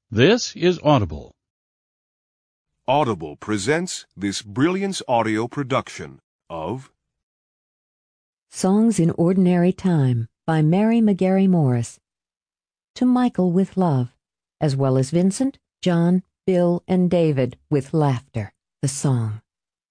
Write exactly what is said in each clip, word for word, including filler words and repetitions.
This is Audible. Audible presents this Brilliance audio production of Songs in Ordinary Time by Mary McGarry Morris. To Michael with love, as well as Vincent, John, Bill, and David with laughter, the song.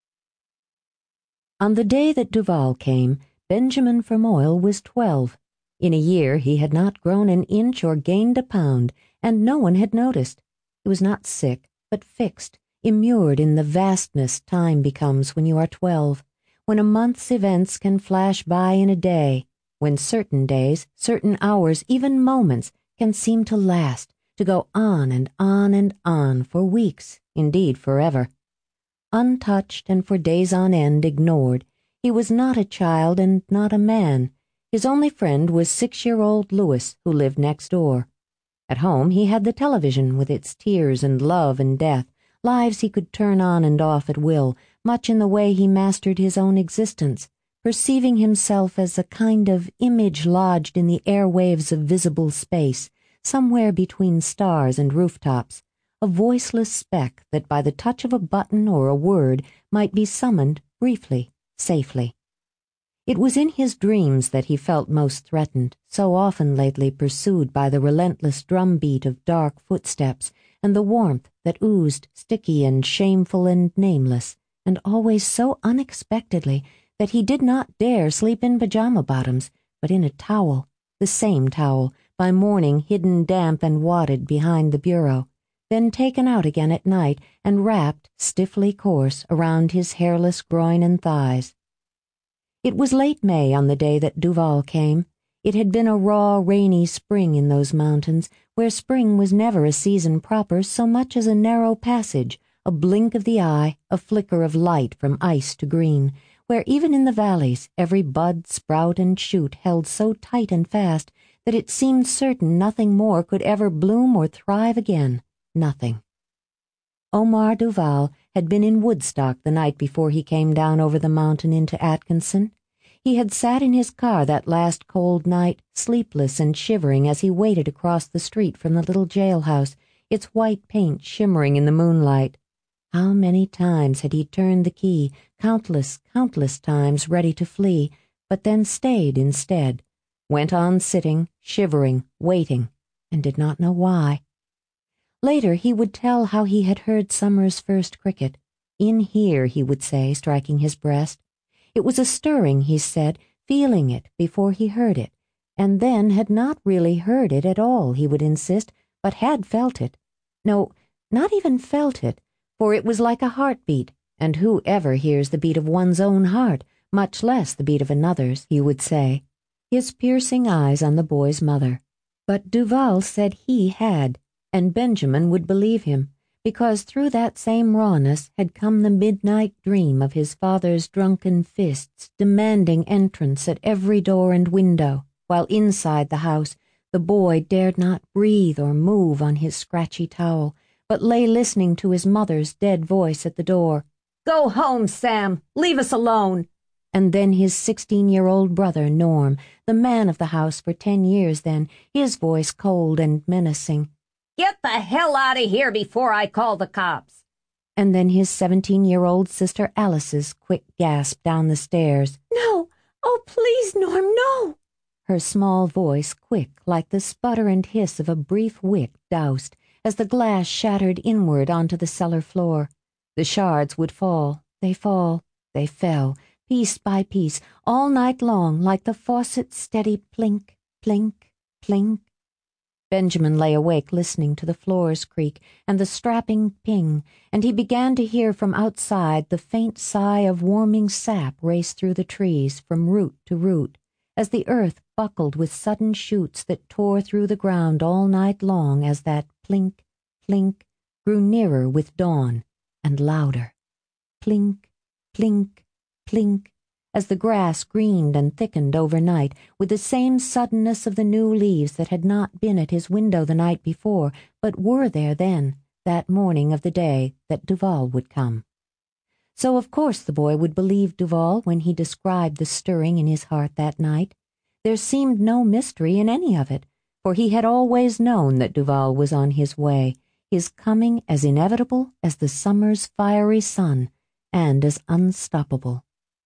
On the day that Duval came, Benjamin Fermoil was twelve. In a year he had not grown an inch or gained a pound, and no one had noticed. He was not sick, but fixed, immured in the vastness time becomes when you are twelve, when a month's events can flash by in a day, when certain days, certain hours, even moments, can seem to last, to go on and on and on for weeks, indeed forever. Untouched and for days on end ignored, he was not a child and not a man. His only friend was six-year-old Louis, who lived next door. At home he had the television with its tears and love and death, lives he could turn on and off at will, much in the way he mastered his own existence, perceiving himself as a kind of image lodged in the airwaves of visible space, somewhere between stars and rooftops, a voiceless speck that by the touch of a button or a word might be summoned briefly, safely. It was in his dreams that he felt most threatened, so often lately pursued by the relentless drumbeat of dark footsteps and the warmth that oozed, sticky and shameful and nameless, and always so unexpectedly that he did not dare sleep in pajama bottoms, but in a towel, the same towel, by morning hidden damp and wadded behind the bureau, then taken out again at night and wrapped, stiffly coarse, around his hairless groin and thighs. It was late May on the day that Duval came. It had been a raw, rainy spring in those mountains, where spring was never a season proper so much as a narrow passage, a blink of the eye, a flicker of light from ice to green, where even in the valleys every bud, sprout, and shoot held so tight and fast that it seemed certain nothing more could ever bloom or thrive again. Nothing. Omar Duval had been in Woodstock the night before he came down over the mountain into Atkinson. He had sat in his car that last cold night, sleepless and shivering as he waited across the street from the little jailhouse, its white paint shimmering in the moonlight. How many times had he turned the key, countless, countless times, ready to flee, but then stayed instead, went on sitting, shivering, waiting, and did not know why. Later he would tell how he had heard summer's first cricket. In here, he would say, striking his breast. It was a stirring, he said, feeling it before he heard it, and then had not really heard it at all, he would insist, but had felt it. No, not even felt it, for it was like a heartbeat, and who ever hears the beat of one's own heart, much less the beat of another's, he would say, his piercing eyes on the boy's mother. But Duval said he had, and Benjamin would believe him, because through that same rawness had come the midnight dream of his father's drunken fists demanding entrance at every door and window, while inside the house the boy dared not breathe or move on his scratchy towel, but lay listening to his mother's dead voice at the door. "Go home, Sam! Leave us alone!" And then his sixteen-year-old brother, Norm, the man of the house for ten years then, his voice cold and menacing. "Get the hell out of here before I call the cops!" And then his seventeen-year-old sister Alice's quick gasp down the stairs. "No! Oh, please, Norm, no!" Her small voice quick like the sputter and hiss of a brief wick doused, as the glass shattered inward onto the cellar floor. The shards would fall, they fall, they fell, piece by piece, all night long, like the faucet's steady plink, plink, plink. Benjamin lay awake listening to the floors creak and the strapping ping, and he began to hear from outside the faint sigh of warming sap race through the trees from root to root, as the earth buckled with sudden shoots that tore through the ground all night long as that plink, plink grew nearer with dawn and louder. Plink, plink, plink, as the grass greened and thickened overnight with the same suddenness of the new leaves that had not been at his window the night before, but were there then, that morning of the day that Duval would come. So of course the boy would believe Duval when he described the stirring in his heart that night. There seemed no mystery in any of it, for he had always known that Duval was on his way, his coming as inevitable as the summer's fiery sun, and as unstoppable.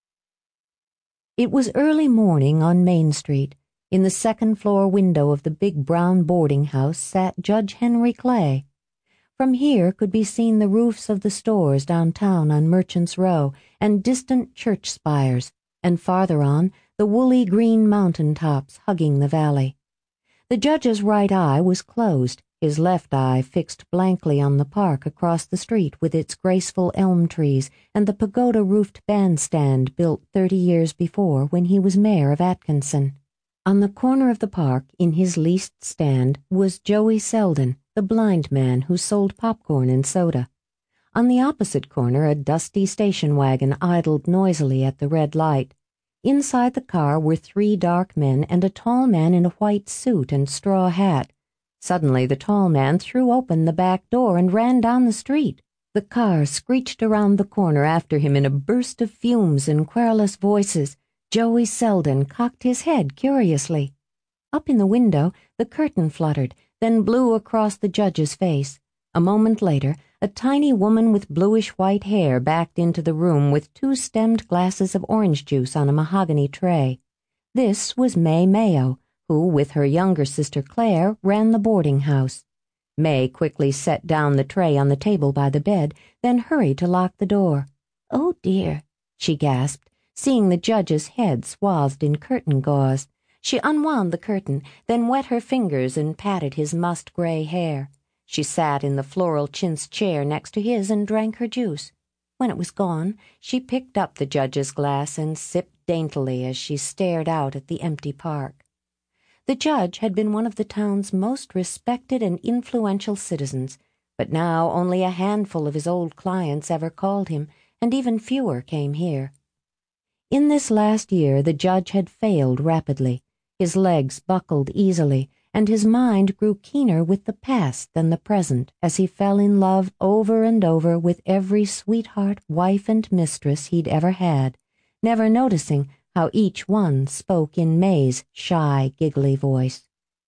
It was early morning on Main Street. In the second-floor window of the big brown boarding house sat Judge Henry Clay. From here could be seen the roofs of the stores downtown on Merchants Row and distant church spires, and farther on, the woolly green mountain tops hugging the valley. The judge's right eye was closed, his left eye fixed blankly on the park across the street with its graceful elm trees and the pagoda-roofed bandstand built thirty years before when he was mayor of Atkinson. On the corner of the park, in his leased stand, was Joey Selden, the blind man who sold popcorn and soda. On the opposite corner, a dusty station wagon idled noisily at the red light. Inside the car were three dark men and a tall man in a white suit and straw hat. Suddenly the tall man threw open the back door and ran down the street. The car screeched around the corner after him in a burst of fumes and querulous voices. Joey Selden cocked his head curiously. Up in the window, the curtain fluttered, then blew across the judge's face. A moment later, a tiny woman with bluish-white hair backed into the room with two stemmed glasses of orange juice on a mahogany tray. This was May Mayo, who, with her younger sister Claire, ran the boarding house. May quickly set down the tray on the table by the bed, then hurried to lock the door. "Oh, dear," she gasped, seeing the judge's head swathed in curtain gauze. She unwound the curtain, then wet her fingers and patted his must-gray hair. She sat in the floral chintz chair next to his and drank her juice. When it was gone, she picked up the judge's glass and sipped daintily as she stared out at the empty park. The judge had been one of the town's most respected and influential citizens, but now only a handful of his old clients ever called him, and even fewer came here. In this last year the judge had failed rapidly. His legs buckled easily, and his mind grew keener with the past than the present as he fell in love over and over with every sweetheart, wife, and mistress he'd ever had, never noticing how each one spoke in May's shy, giggly voice.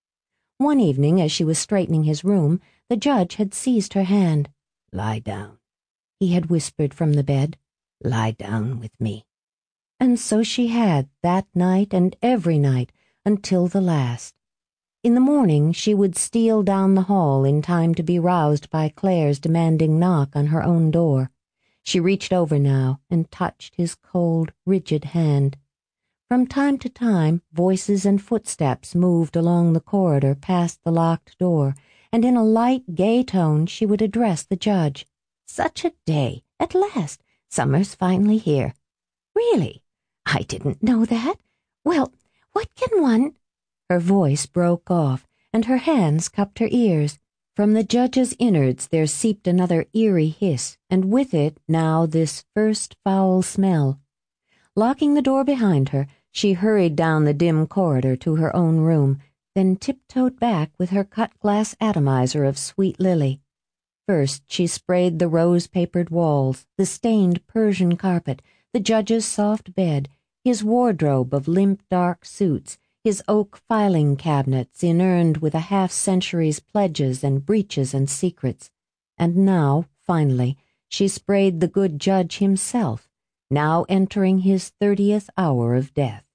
One evening, as she was straightening his room, the judge had seized her hand. "Lie down," he had whispered from the bed. "Lie down with me." And so she had, that night and every night, until the last. In the morning she would steal down the hall in time to be roused by Claire's demanding knock on her own door. She reached over now and touched his cold, rigid hand. From time to time, voices and footsteps moved along the corridor past the locked door, and in a light, gay tone she would address the judge. "Such a day! At last! Summer's finally here. Really? I didn't know that. Well, what can one—" Her voice broke off, and her hands cupped her ears. From the judge's innards there seeped another eerie hiss, and with it now this first foul smell. Locking the door behind her, she hurried down the dim corridor to her own room, then tiptoed back with her cut-glass atomizer of sweet lily. First she sprayed the rose-papered walls, the stained Persian carpet, the judge's soft bed, his wardrobe of limp dark suits, his oak filing cabinets inurned with a half-century's pledges and breaches and secrets. And now, finally, she sprayed the good judge himself, now entering his thirtieth hour of death.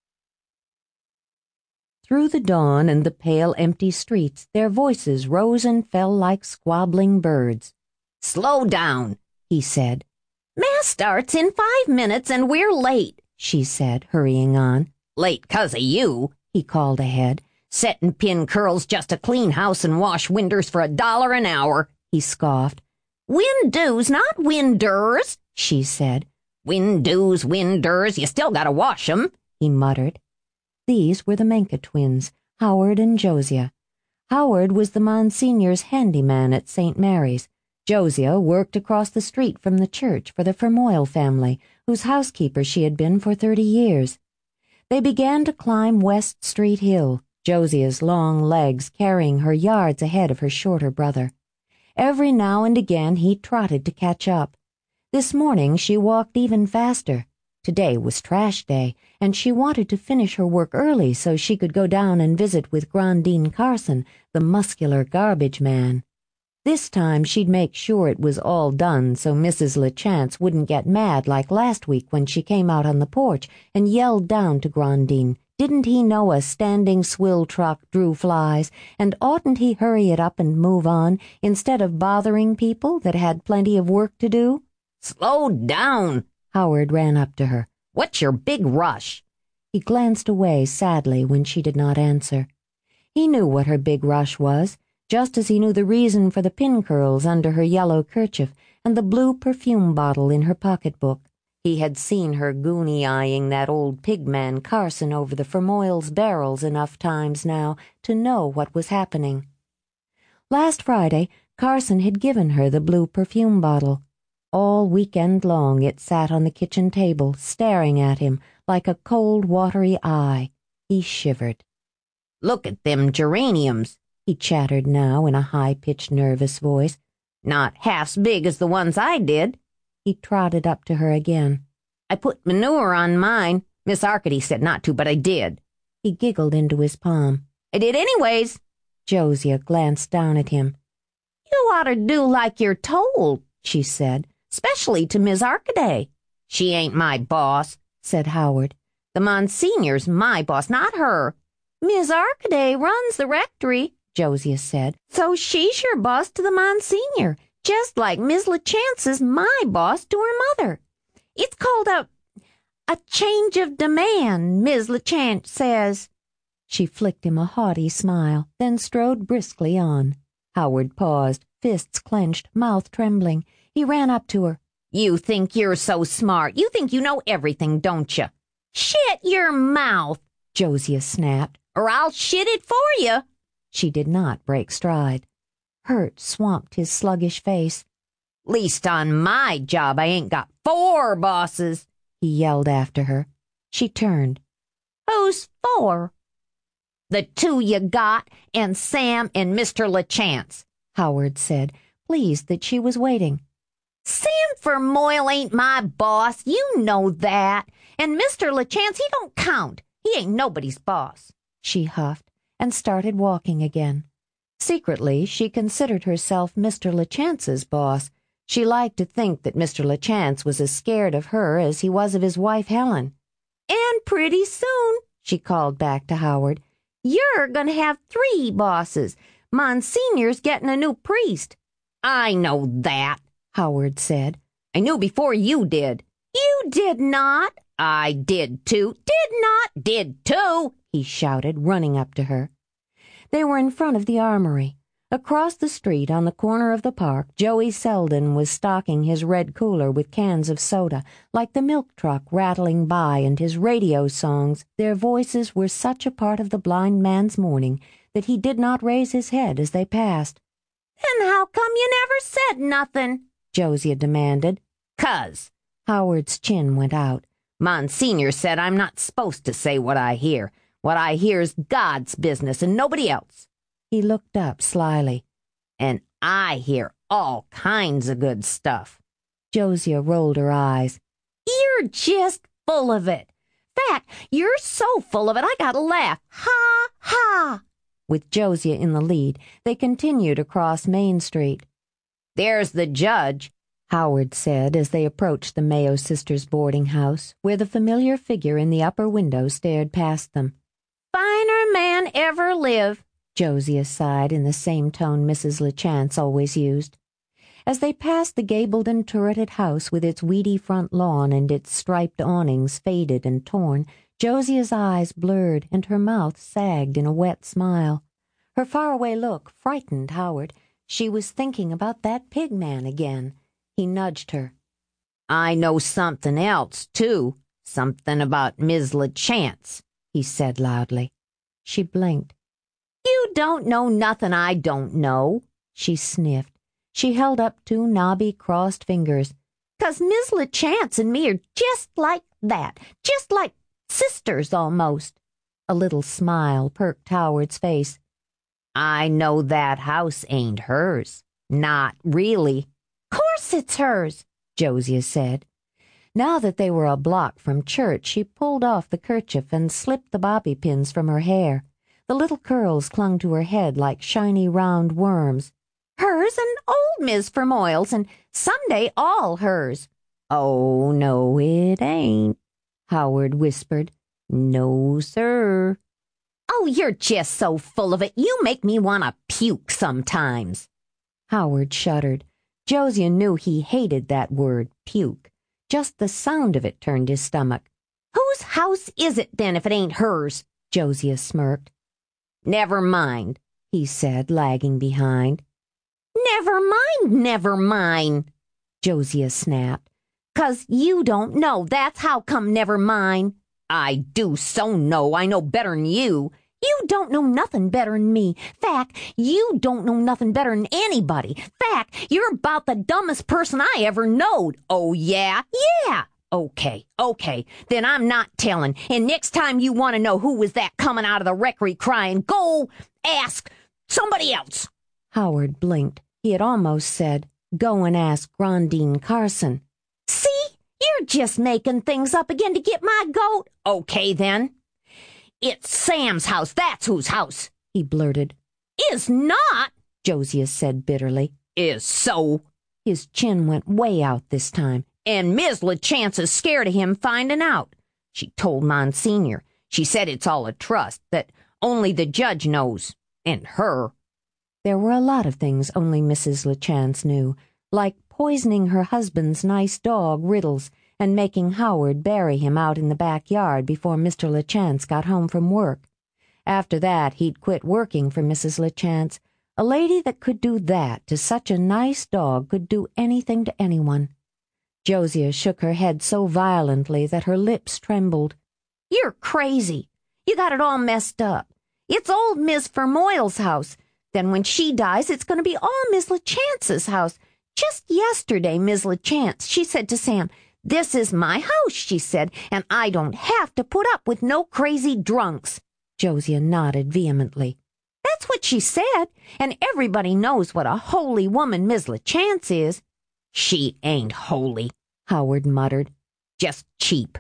Through the dawn and the pale empty streets their voices rose and fell like squabbling birds. "Slow down," he said. "Mass starts in five minutes and we're late," she said, hurrying on. "Late 'cause of you," he called ahead. "Settin' pin curls just to clean house and wash winders for a dollar an hour," he scoffed. "Windows, not winders," she said. "Windows, winders, you still gotta wash 'em," he muttered. These were the Menke twins, Howard and Josiah. Howard was the Monsignor's handyman at Saint Mary's. Josiah worked across the street from the church for the Fermoyle family, whose housekeeper she had been for thirty years. They began to climb West Street Hill, Josiah's long legs carrying her yards ahead of her shorter brother. Every now and again he trotted to catch up. This morning she walked even faster. Today was trash day, and she wanted to finish her work early so she could go down and visit with Grandine Carson, the muscular garbage man. This time she'd make sure it was all done so Missus LeChance wouldn't get mad like last week when she came out on the porch and yelled down to Grandine, didn't he know a standing swill truck drew flies, and oughtn't he hurry it up and move on instead of bothering people that had plenty of work to do? "Slow down!" Howard ran up to her. "What's your big rush?" He glanced away sadly when she did not answer. He knew what her big rush was, just as he knew the reason for the pin curls under her yellow kerchief and the blue perfume bottle in her pocketbook. He had seen her goony-eyeing that old pigman Carson over the Fermoyle's barrels enough times now to know what was happening. Last Friday, Carson had given her the blue perfume bottle. All weekend long it sat on the kitchen table, staring at him like a cold, watery eye. He shivered. "Look at them geraniums," he chattered now in a high-pitched, nervous voice. "Not half's big as the ones I did." He trotted up to her again. "I put manure on mine. Miss Arcady said not to, but I did." He giggled into his palm. "I did anyways." Josia glanced down at him. "You ought to do like you're told," she said, "'specially to Miss Arcady." "She ain't my boss," said Howard. "The Monsignor's my boss, not her." "Miss Arcady runs the rectory," Josia said, "so she's your boss to the Monsignor, just like Miss LeChance is my boss to her mother. It's called a a change of demand, Miss LeChance says." She flicked him a haughty smile, then strode briskly on. Howard paused, fists clenched, mouth trembling. He ran up to her. "You think you're so smart. You think you know everything, don't you?" "Shut your mouth," Josia snapped, "or I'll shit it for you." She did not break stride. Hurt swamped his sluggish face. "Least on my job I ain't got four bosses," he yelled after her. She turned. "Who's four?" "The two you got, and Sam and Mister LeChance," Howard said, pleased that she was waiting. "Sam Fermoyle ain't my boss, you know that, and Mister LeChance, he don't count. He ain't nobody's boss," she huffed, and started walking again. Secretly, she considered herself Mister LeChance's boss. She liked to think that Mister LeChance was as scared of her as he was of his wife Helen. "And pretty soon," she called back to Howard, "you're going to have three bosses. Monsignor's getting a new priest." "I know that," Howard said. "I knew before you did." "You did not." "I did too." "Did not." "Did too," he shouted, running up to her. They were in front of the armory. Across the street, on the corner of the park, Joey Selden was stocking his red cooler with cans of soda, like the milk truck rattling by, and his radio songs, their voices were such a part of the blind man's morning that he did not raise his head as they passed. "Then how come you never said nothing?" Josia demanded. "'Cause," Howard's chin went out, "Monsignor said I'm not supposed to say what I hear. What I hear's God's business and nobody else." He looked up slyly. "And I hear all kinds of good stuff." Josia rolled her eyes. "You're just full of it. Fact, you're so full of it I gotta laugh. Ha, ha." With Josia in the lead, they continued across Main Street. "There's the judge," Howard said as they approached the Mayo sisters' boarding house, where the familiar figure in the upper window stared past them. "Finer man ever live," Josia sighed in the same tone Missus LeChance always used. As they passed the gabled and turreted house with its weedy front lawn and its striped awnings faded and torn, Josia's eyes blurred and her mouth sagged in a wet smile. Her faraway look frightened Howard. She was thinking about that pig man again. He nudged her. "I know something else, too. Something about Miss LeChance," he said loudly. She blinked. "You don't know nothing I don't know," she sniffed. She held up two knobby, crossed fingers. "'Cause Miss LeChance and me are just like that, just like sisters almost." A little smile perked Howard's face. "I know that house ain't hers. Not really." "'Course it's hers," Josia said. Now that they were a block from church, she pulled off the kerchief and slipped the bobby pins from her hair. The little curls clung to her head like shiny round worms. Hers and old Miz Fermoyle's, and someday all hers. Oh, no, it ain't, Howard whispered. No, sir. Oh, you're just so full of it. You make me want to puke sometimes. Howard shuddered. Josiah knew he hated that word, puke. Just the sound of it turned his stomach. Whose house is it, then, if it ain't hers? Josiah smirked. Never mind, he said, lagging behind. Never mind, never mind, Josiah snapped. 'Cause you don't know, that's how come never mind. I do so know, I know better'n you. You don't know nothing better'n me. Fact, you don't know nothing better'n anybody. Fact, you're about the dumbest person I ever knowed. Oh, yeah? Yeah. Okay, okay, then I'm not telling. And next time you want to know who was that coming out of the rectory crying, go ask somebody else. Howard blinked. He had almost said, go and ask Grandine Carson. See, you're just making things up again to get my goat. Okay, then. It's Sam's house, that's whose house, he blurted. Is not, Josiah said bitterly. Is so. His chin went way out this time. And Miz LaChance is scared of him finding out. She told Monsignor. She said it's all a trust, that only the judge knows, and her. There were a lot of things only Missus LaChance knew, like poisoning her husband's nice dog, Riddles, and making Howard bury him out in the backyard before Mister LaChance got home from work. After that, he'd quit working for Missus LaChance. A lady that could do that to such a nice dog could do anything to anyone. Josiah shook her head so violently that her lips trembled. You're crazy. You got it all messed up. It's old Miz Fermoyle's house. Then when she dies, it's going to be all Miz LaChance's house. Just yesterday, Miz LaChance, she said to Sam, this is my house, she said, and I don't have to put up with no crazy drunks. Josiah nodded vehemently. That's what she said, and everybody knows what a holy woman Miz LaChance is. She ain't holy, Howard muttered. Just cheap.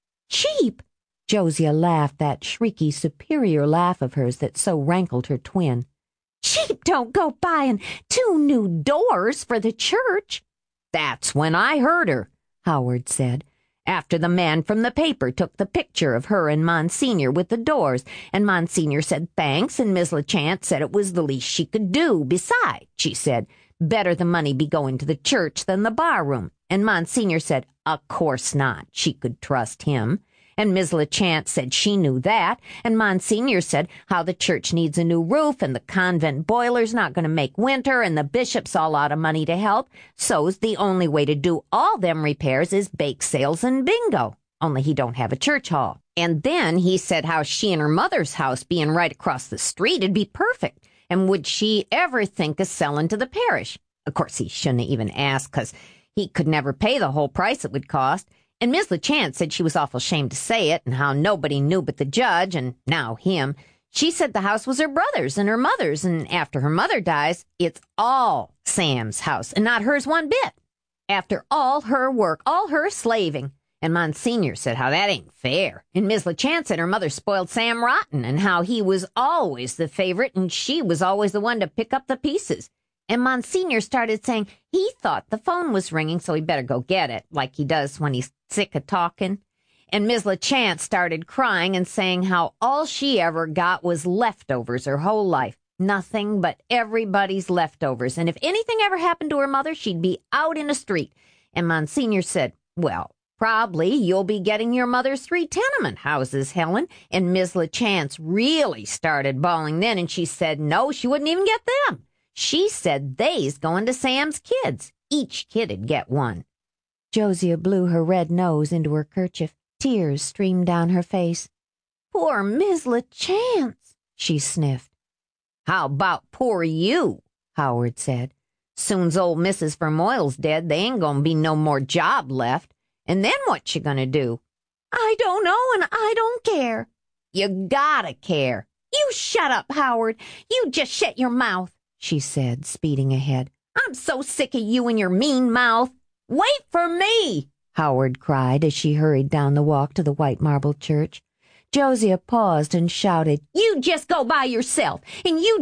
Cheap? Josiah laughed that shrieky, superior laugh of hers that so rankled her twin. Cheap don't go buying two new doors for the church. That's when I heard her, Howard said, after the man from the paper took the picture of her and Monsignor with the doors, and Monsignor said thanks, and Miz LaChance said it was the least she could do. Besides, she said, better the money be going to the church than the barroom. And Monsignor said, of course not, she could trust him. And Miz LaChance said she knew that, and Monsignor said how the church needs a new roof, and the convent boiler's not going to make winter, and the bishop's all out of money to help, so's the only way to do all them repairs is bake sales and bingo, only he don't have a church hall. And then he said how she and her mother's house being right across the street would be perfect, and would she ever think of selling to the parish? Of course, he shouldn't even ask, 'cause he could never pay the whole price it would cost. And Miz LaChance said she was awful ashamed to say it, and how nobody knew but the judge, and now him. She said the house was her brother's and her mother's, and after her mother dies, it's all Sam's house, and not hers one bit. After all her work, all her slaving. And Monsignor said how that ain't fair. And Miz LaChance said her mother spoiled Sam rotten, and how he was always the favorite, and she was always the one to pick up the pieces. And Monsignor started saying he thought the phone was ringing, so he better go get it, like he does when he's sick of talking. And Miz LaChance started crying and saying how all she ever got was leftovers her whole life. Nothing but everybody's leftovers. And if anything ever happened to her mother, she'd be out in the street. And Monsignor said, well, probably you'll be getting your mother's three tenement houses, Helen. And Miz LaChance really started bawling then, and she said no, she wouldn't even get them. She said they's going to Sam's kids. Each kid'd get one. Josiah blew her red nose into her kerchief. Tears streamed down her face. Poor Miz LaChance, she sniffed. How about poor you? Howard said. Soon's old Missus Fermoyle's dead, they ain't gonna be no more job left. And then what you gonna do? I don't know, and I don't care. You gotta care. You shut up, Howard. You just shut your mouth, she said, speeding ahead. I'm so sick of you and your mean mouth. Wait for me, Howard cried as she hurried down the walk to the white marble church. Josiah paused and shouted, you just go by yourself, and you just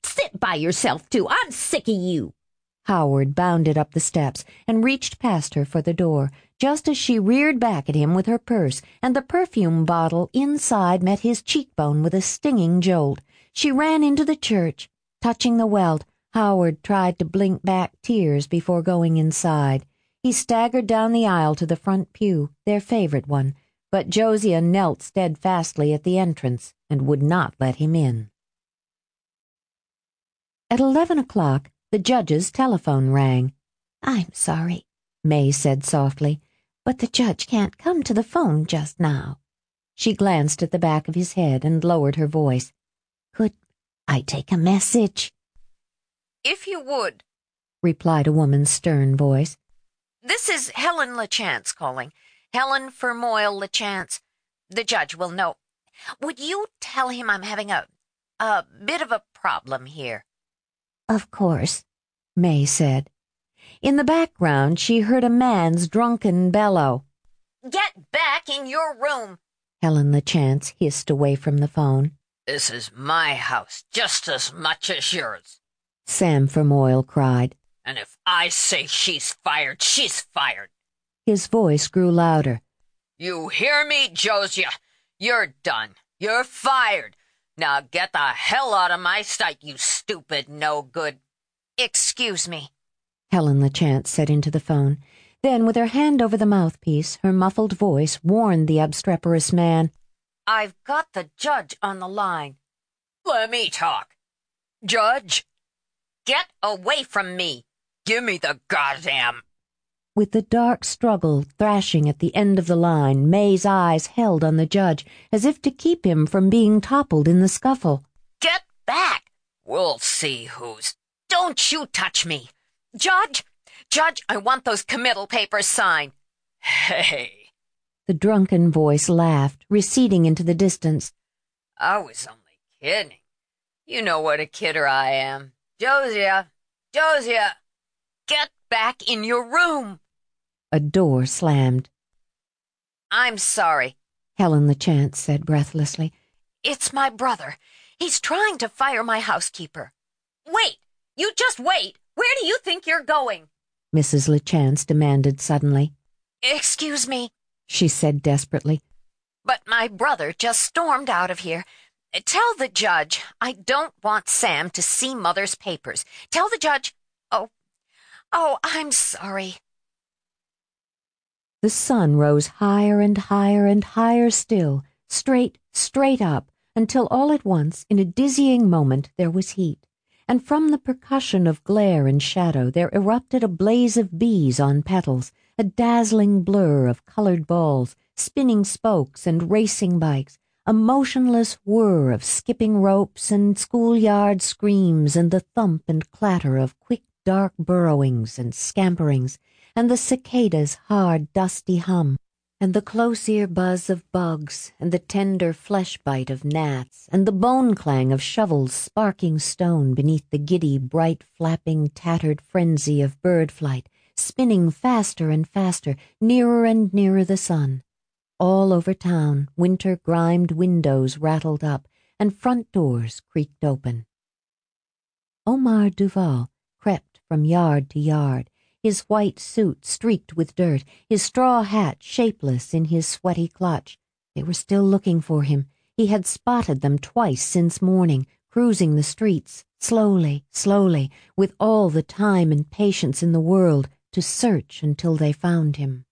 Sit by yourself, too. I'm sick of you. Howard bounded up the steps and reached past her for the door, just as she reared back at him with her purse, and the perfume bottle inside met his cheekbone with a stinging jolt. She ran into the church. Touching the welt, Howard tried to blink back tears before going inside. He staggered down the aisle to the front pew, their favorite one, but Josiah knelt steadfastly at the entrance and would not let him in. At eleven o'clock, the judge's telephone rang. "I'm sorry," May said softly, "but the judge can't come to the phone just now." She glanced at the back of his head and lowered her voice. "Could I take a message?" "If you would," replied a woman's stern voice. "This is Helen LaChance calling. Helen Fermoyle LaChance. The judge will know. Would you tell him I'm having a, a bit of a problem here?" "Of course," May said. In the background, she heard a man's drunken bellow. "Get back in your room," Helen LaChance hissed away from the phone. "This is my house just as much as yours," Sam Fermoyle cried. "And if I say she's fired, she's fired." His voice grew louder. "You hear me, Josiah? You're done. You're fired. Now get the hell out of my sight, you stupid no-good." "Excuse me," Helen LaChance said into the phone. Then, with her hand over the mouthpiece, her muffled voice warned the obstreperous man. "I've got the judge on the line." "Let me talk." "Judge?" "Get away from me. Give me the goddamn—" With the dark struggle thrashing at the end of the line, May's eyes held on the judge, as if to keep him from being toppled in the scuffle. "Get back. We'll see who's—" "Don't you touch me. Judge, Judge, I want those committal papers signed." "Hey." The drunken voice laughed, receding into the distance. "I was only kidding. You know what a kidder I am. Josiah, Josiah, get back in your room." A door slammed. "I'm sorry," Helen LaChance said breathlessly. "It's my brother. He's trying to fire my housekeeper." "Wait! You just wait! Where do you think you're going?" Missus LaChance demanded suddenly. "Excuse me," she said desperately, "but my brother just stormed out of here. Tell the judge I don't want Sam to see Mother's papers. Tell the judge— Oh, oh, I'm sorry." The sun rose higher and higher and higher still, straight, straight up, until all at once, in a dizzying moment, there was heat. And from the percussion of glare and shadow there erupted a blaze of bees on petals, a dazzling blur of colored balls, spinning spokes and racing bikes, a motionless whir of skipping ropes and schoolyard screams and the thump and clatter of quick dark burrowings and scamperings, and the cicada's hard dusty hum, and the close-ear buzz of bugs, and the tender flesh-bite of gnats, and the bone-clang of shovels sparking stone beneath the giddy, bright-flapping, tattered frenzy of bird-flight, spinning faster and faster, nearer and nearer the sun. All over town, winter-grimed windows rattled up, and front doors creaked open. Omar Duval crept from yard to yard, his white suit streaked with dirt, his straw hat shapeless in his sweaty clutch. They were still looking for him. He had spotted them twice since morning, cruising the streets, slowly, slowly, with all the time and patience in the world, to search until they found him.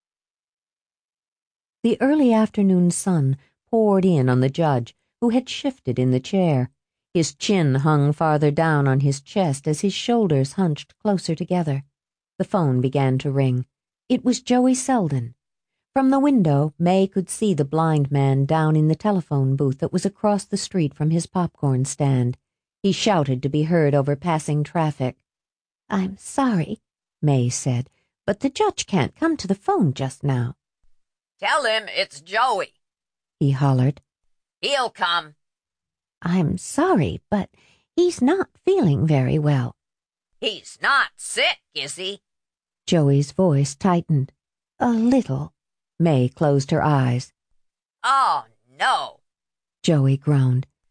The early afternoon sun poured in on the judge, who had shifted in the chair. His chin hung farther down on his chest as his shoulders hunched closer together. The phone began to ring. It was Joey Selden. From the window, May could see the blind man down in the telephone booth that was across the street from his popcorn stand. He shouted to be heard over passing traffic. "I'm sorry," May said, "but the judge can't come to the phone just now." "Tell him it's Joey," he hollered. "He'll come." "I'm sorry, but he's not feeling very well." "He's not sick, is he?" Joey's voice tightened. "A little." May closed her eyes. "Oh, no," Joey groaned.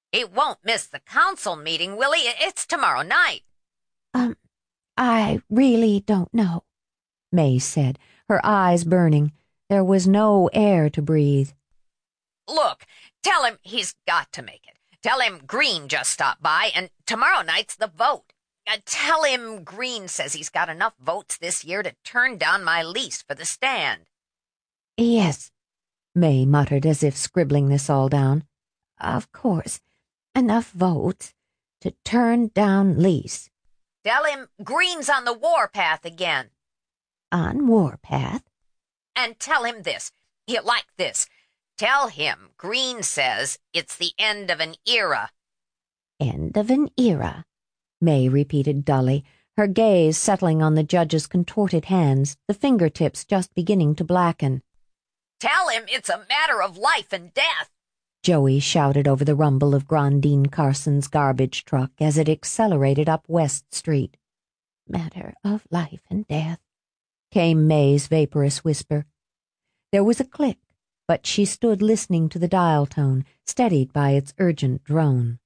He won't miss the council meeting, will he? It's tomorrow night. Um, I really don't know, May said, her eyes burning. There was no air to breathe. Look, tell him he's got to make it. Tell him Green just stopped by, and tomorrow night's the vote. Uh, tell him Green says he's got enough votes this year to turn down my lease for the stand. Yes, May muttered as if scribbling this all down. Of course, enough votes to turn down lease. Tell him Green's on the warpath again. On warpath? And tell him this. He'll like this. Tell him Green says it's the end of an era. End of an era, May repeated dully, her gaze settling on the judge's contorted hands, the fingertips just beginning to blacken. Tell him it's a matter of life and death. Joey shouted over the rumble of Grandine Carson's garbage truck as it accelerated up West Street. Matter of life and death, came May's vaporous whisper. There was a click, but she stood listening to the dial tone, steadied by its urgent drone.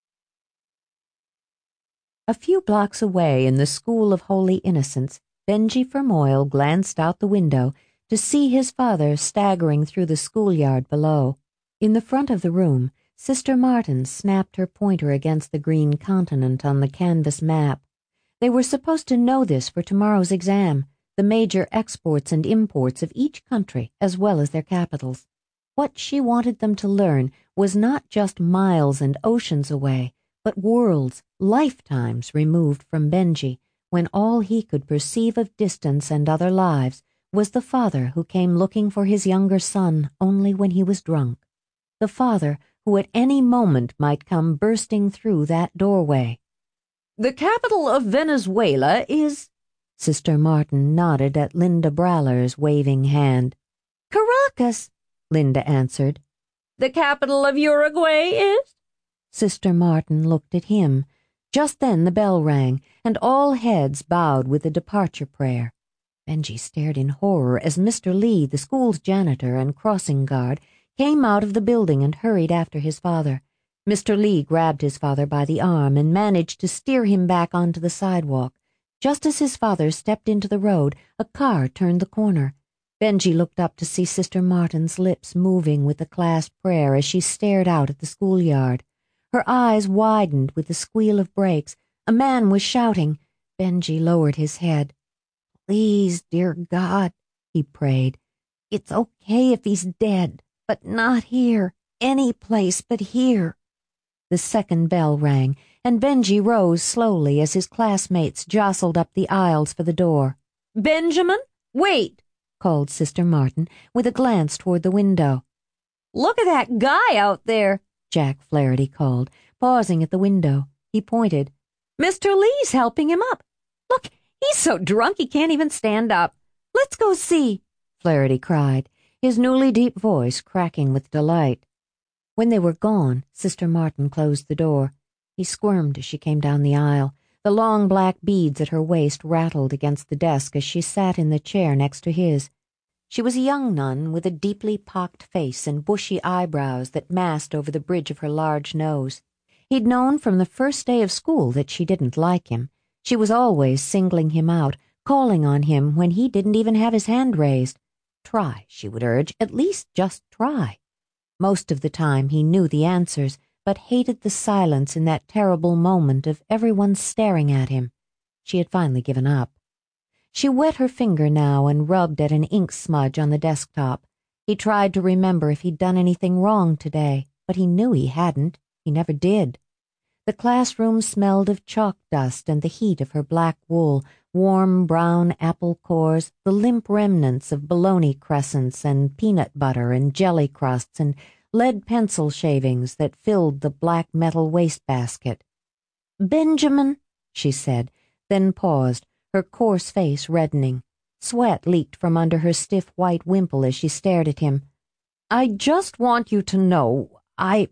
A few blocks away in the School of Holy Innocents, Benjy Fermoyle glanced out the window to see his father staggering through the schoolyard below. In the front of the room, Sister Martin snapped her pointer against the green continent on the canvas map. They were supposed to know this for tomorrow's exam, the major exports and imports of each country as well as their capitals. What she wanted them to learn was not just miles and oceans away, but worlds, lifetimes removed from Benjy, when all he could perceive of distance and other lives was the father who came looking for his younger son only when he was drunk. The father who at any moment might come bursting through that doorway. "The capital of Venezuela is—" Sister Martin nodded at Linda Braller's waving hand. "Caracas," Linda answered. "The capital of Uruguay is—" Sister Martin looked at him. Just then the bell rang, and all heads bowed with the departure prayer. Benjy stared in horror as Mister Lee, the school's janitor and crossing guard, came out of the building and hurried after his father. Mister Lee grabbed his father by the arm and managed to steer him back onto the sidewalk. Just as his father stepped into the road, a car turned the corner. Benjy looked up to see Sister Martin's lips moving with the class prayer as she stared out at the schoolyard. Her eyes widened with the squeal of brakes. A man was shouting. Benjy lowered his head. "Please, dear God," he prayed. "It's okay if he's dead, but not here. Any place but here." The second bell rang, and Benjy rose slowly as his classmates jostled up the aisles for the door. "Benjamin, wait!" called Sister Martin, with a glance toward the window. "Look at that guy out there!" Jack Flaherty called, pausing at the window. He pointed. "Mister Lee's helping him up. Look, he's so drunk he can't even stand up. Let's go see," Flaherty cried, his newly deep voice cracking with delight. When they were gone, Sister Martin closed the door. He squirmed as she came down the aisle. The long black beads at her waist rattled against the desk as she sat in the chair next to his. She was a young nun with a deeply pocked face and bushy eyebrows that massed over the bridge of her large nose. He'd known from the first day of school that she didn't like him. She was always singling him out, calling on him when he didn't even have his hand raised. Try, she would urge, at least just try. Most of the time he knew the answers, but hated the silence in that terrible moment of everyone staring at him. She had finally given up. She wet her finger now and rubbed at an ink smudge on the desktop. He tried to remember if he'd done anything wrong today, but he knew he hadn't. He never did. The classroom smelled of chalk dust and the heat of her black wool, warm brown apple cores, the limp remnants of bologna crescents and peanut butter and jelly crusts and lead pencil shavings that filled the black metal wastebasket. "Benjamin," she said, then paused, her coarse face reddening. Sweat leaked from under her stiff white wimple as she stared at him. "I just want you to know, I...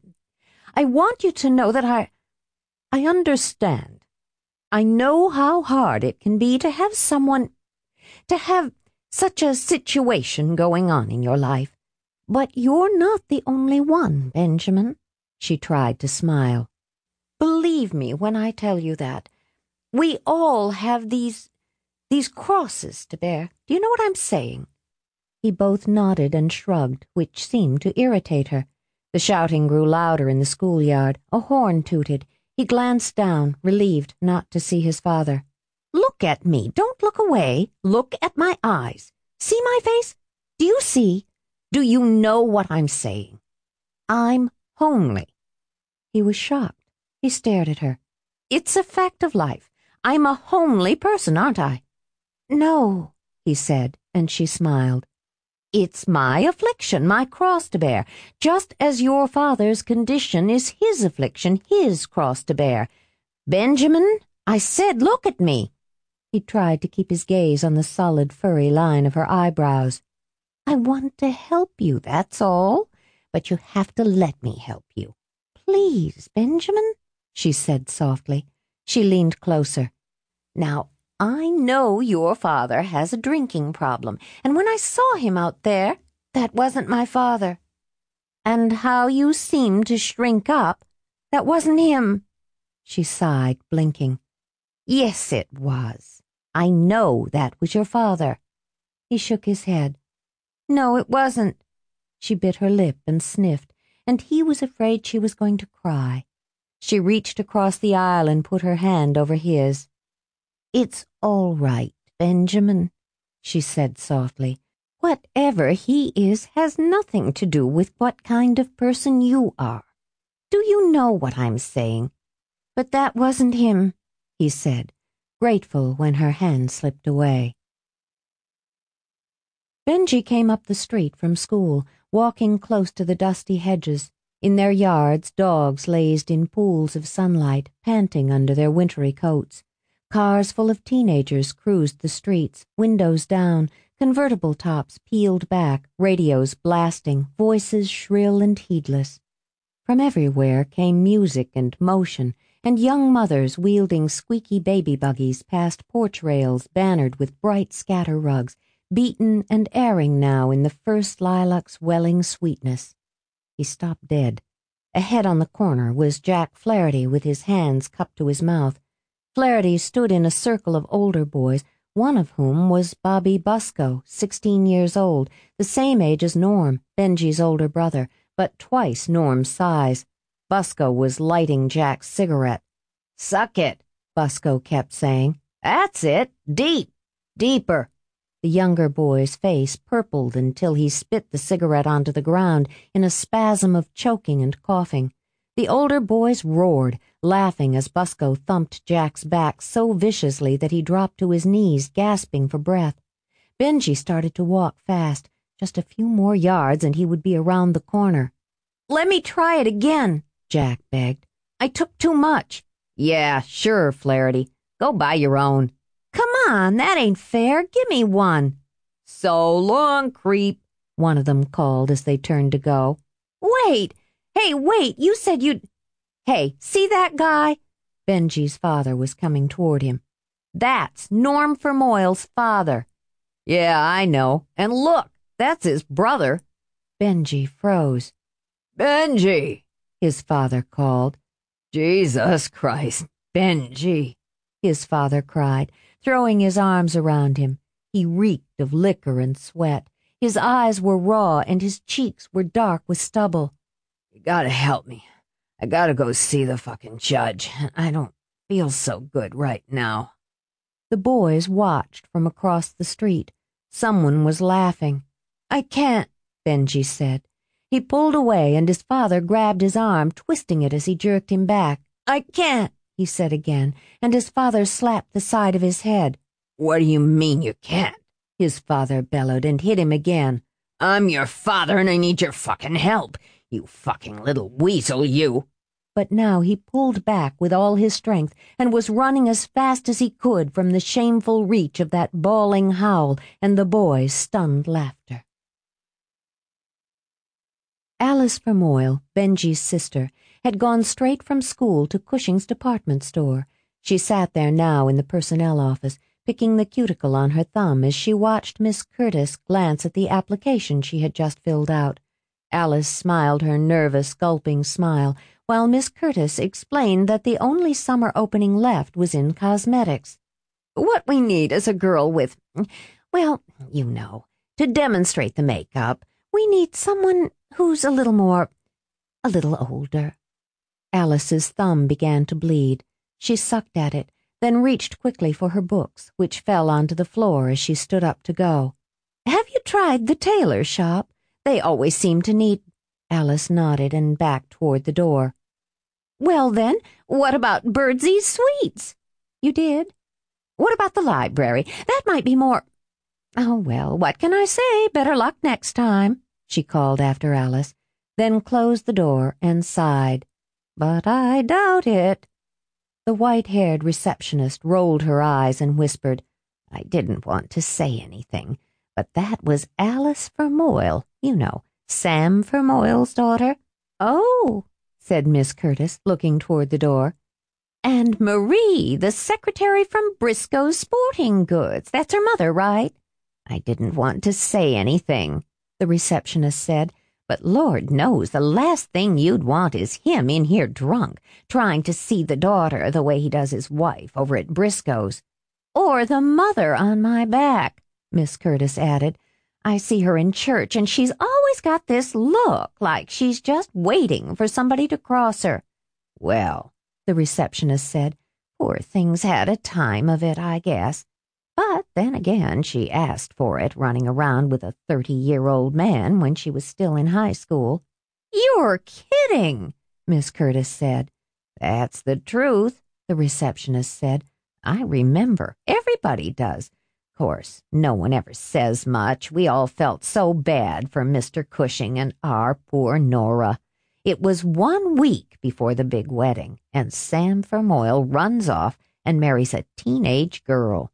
I want you to know that I... I understand. I know how hard it can be to have someone... to have such a situation going on in your life. But you're not the only one, Benjamin," She tried to smile. Believe me when I tell you that. We all have these, these crosses to bear. Do you know what I'm saying? He both nodded and shrugged, which seemed to irritate her. The shouting grew louder in the schoolyard. A horn tooted. He glanced down, relieved not to see his father. Look at me. Don't look away. Look at my eyes. See my face? Do you see? Do you know what I'm saying? I'm homely. He was shocked. He stared at her. It's a fact of life. I'm a homely person, aren't I? No, he said, and she smiled. It's my affliction, my cross to bear, just as your father's condition is his affliction, his cross to bear. Benjamin, I said, look at me. He tried to keep his gaze on the solid, furry line of her eyebrows. I want to help you, that's all, but you have to let me help you. Please, Benjamin, she said softly. She leaned closer. Now, I know your father has a drinking problem, and when I saw him out there, that wasn't my father. And how you seemed to shrink up, that wasn't him. She sighed, blinking. Yes, it was. I know that was your father. He shook his head. No, it wasn't. She bit her lip and sniffed, and he was afraid she was going to cry. She reached across the aisle and put her hand over his. It's all right, Benjamin, she said softly. Whatever he is has nothing to do with what kind of person you are. Do you know what I'm saying? But that wasn't him, he said, grateful when her hand slipped away. Benji came up the street from school, walking close to the dusty hedges. In their yards, dogs lazed in pools of sunlight, panting under their wintry coats. Cars full of teenagers cruised the streets, windows down, convertible tops peeled back, radios blasting, voices shrill and heedless. From everywhere came music and motion, and young mothers wielding squeaky baby buggies past porch rails bannered with bright scatter rugs, beaten and airing now in the first lilac's welling sweetness. He stopped dead. Ahead on the corner was Jack Flaherty with his hands cupped to his mouth. Flaherty stood in a circle of older boys, one of whom was Bobby Busco, sixteen years old, the same age as Norm, Benji's older brother, but twice Norm's size. Busco was lighting Jack's cigarette. Suck it, Busco kept saying. That's it. Deep. Deeper. The younger boy's face purpled until he spit the cigarette onto the ground in a spasm of choking and coughing. The older boys roared, laughing as Busco thumped Jack's back so viciously that he dropped to his knees, gasping for breath. Benji started to walk fast. Just a few more yards and he would be around the corner. Let me try it again, Jack begged. I took too much. Yeah, sure, Flaherty. Go buy your own. Come on, that ain't fair. Give me one. So long, creep, one of them called as they turned to go. Wait! Hey, wait, you said you'd... Hey, see that guy? Benji's father was coming toward him. That's Norm Fermoyle's father. Yeah, I know. And look, that's his brother. Benji froze. Benji, his father called. Jesus Christ, Benji, his father cried, throwing his arms around him. He reeked of liquor and sweat. His eyes were raw and his cheeks were dark with stubble. You gotta help me. I gotta go see the fucking judge. I don't feel so good right now. The boys watched from across the street. Someone was laughing. I can't, Benji said. He pulled away and his father grabbed his arm, twisting it as he jerked him back. I can't, he said again, and his father slapped the side of his head. What do you mean you can't? His father bellowed and hit him again. I'm your father and I need your fucking help. You fucking little weasel, you. But now he pulled back with all his strength and was running as fast as he could from the shameful reach of that bawling howl and the boys' stunned laughter. Alice Fermoyle, Benji's sister, had gone straight from school to Cushing's department store. She sat there now in the personnel office, picking the cuticle on her thumb as she watched Miss Curtis glance at the application she had just filled out. Alice smiled her nervous, gulping smile, while Miss Curtis explained that the only summer opening left was in cosmetics. "What we need is a girl with, well, you know, to demonstrate the makeup. We need someone who's a little more, a little older." Alice's thumb began to bleed. She sucked at it, then reached quickly for her books, which fell onto the floor as she stood up to go. "Have you tried the tailor shop? They always seem to need—" Alice nodded and backed toward the door. "Well, then, what about Birdsee's Sweets?" "You did?" "What about the library? That might be more—" "Oh, well, what can I say? Better luck next time," she called after Alice, then closed the door and sighed. "But I doubt it." The white-haired receptionist rolled her eyes and whispered, "I didn't want to say anything, but that was Alice Fermoyle, you know, Sam Fermoyle's daughter." "Oh," said Miss Curtis, looking toward the door. "And Marie, the secretary from Briscoe's Sporting Goods. That's her mother, right?" "I didn't want to say anything," the receptionist said, "but Lord knows the last thing you'd want is him in here drunk, trying to see the daughter the way he does his wife over at Briscoe's." "Or the mother on my back," Miss Curtis added. "I see her in church, and she's always got this look like she's just waiting for somebody to cross her." "Well," the receptionist said, "poor thing's had a time of it, I guess. But then again, she asked for it running around with a thirty-year-old man when she was still in high school." "You're kidding," Miss Curtis said. "That's the truth," the receptionist said. "I remember. Everybody does. Course, no one ever says much. We all felt so bad for Mister Cushing and our poor Nora. It was one week before the big wedding, and Sam Fermoyle runs off and marries a teenage girl."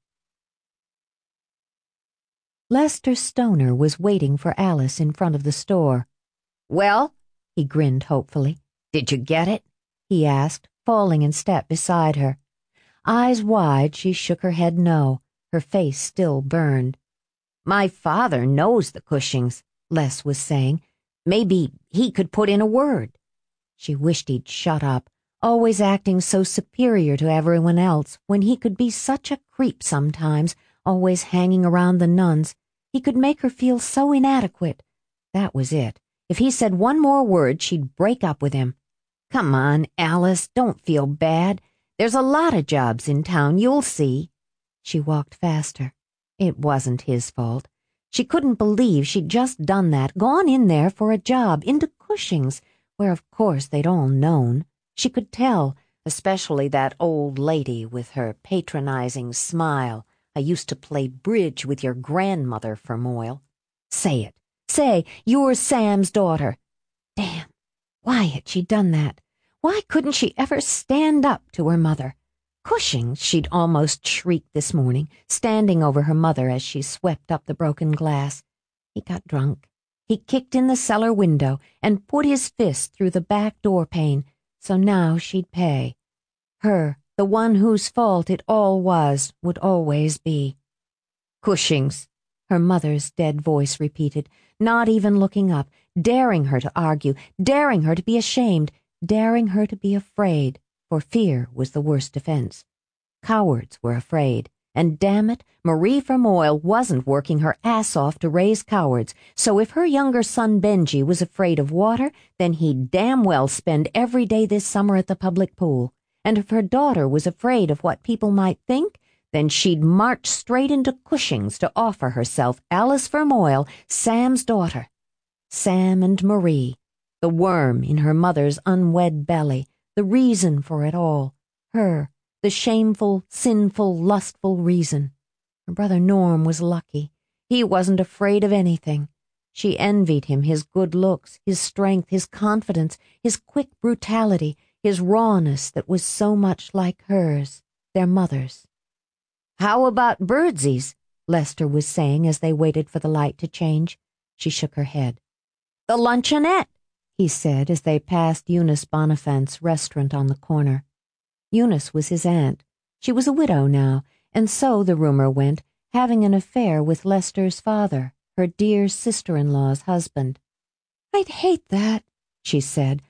Lester Stoner was waiting for Alice in front of the store. "Well," he grinned hopefully, "did you get it?" he asked, falling in step beside her. Eyes wide, she shook her head no. Her face still burned. "My father knows the Cushings," Les was saying. "Maybe he could put in a word." She wished he'd shut up, always acting so superior to everyone else, when he could be such a creep sometimes, always hanging around the nuns. He could make her feel so inadequate. That was it. If he said one more word, she'd break up with him. "Come on, Alice, don't feel bad. There's a lot of jobs in town, you'll see." She walked faster. It wasn't his fault. She couldn't believe she'd just done that, gone in there for a job, into Cushing's, where of course they'd all known. She could tell, especially that old lady with her patronizing smile. "I used to play bridge with your grandmother, Fermoyle." Say it. Say, "You're Sam's daughter." Damn. Why had she done that? Why couldn't she ever stand up to her mother? Cushing, she'd almost shrieked this morning, standing over her mother as she swept up the broken glass. He got drunk. He kicked in the cellar window and put his fist through the back door pane, so now she'd pay. Her, the one whose fault it all was, would always be. "Cushing's," her mother's dead voice repeated, not even looking up, daring her to argue, daring her to be ashamed, daring her to be afraid, for fear was the worst defense. Cowards were afraid, and damn it, Marie Fermoyle wasn't working her ass off to raise cowards, so if her younger son Benji was afraid of water, then he'd damn well spend every day this summer at the public pool. And if her daughter was afraid of what people might think, then she'd march straight into Cushing's to offer herself Alice Fermoyle, Sam's daughter. Sam and Marie, the worm in her mother's unwed belly, the reason for it all, her, the shameful, sinful, lustful reason. Her brother Norm was lucky. He wasn't afraid of anything. She envied him his good looks, his strength, his confidence, his quick brutality, his rawness that was so much like hers, their mother's. "How about Birdsee's?" Lester was saying as they waited for the light to change. She shook her head. "The luncheonette," he said as they passed Eunice Bonifant's restaurant on the corner. Eunice was his aunt. She was a widow now, and so, the rumor went, having an affair with Lester's father, her dear sister-in-law's husband. "I'd hate that," she said.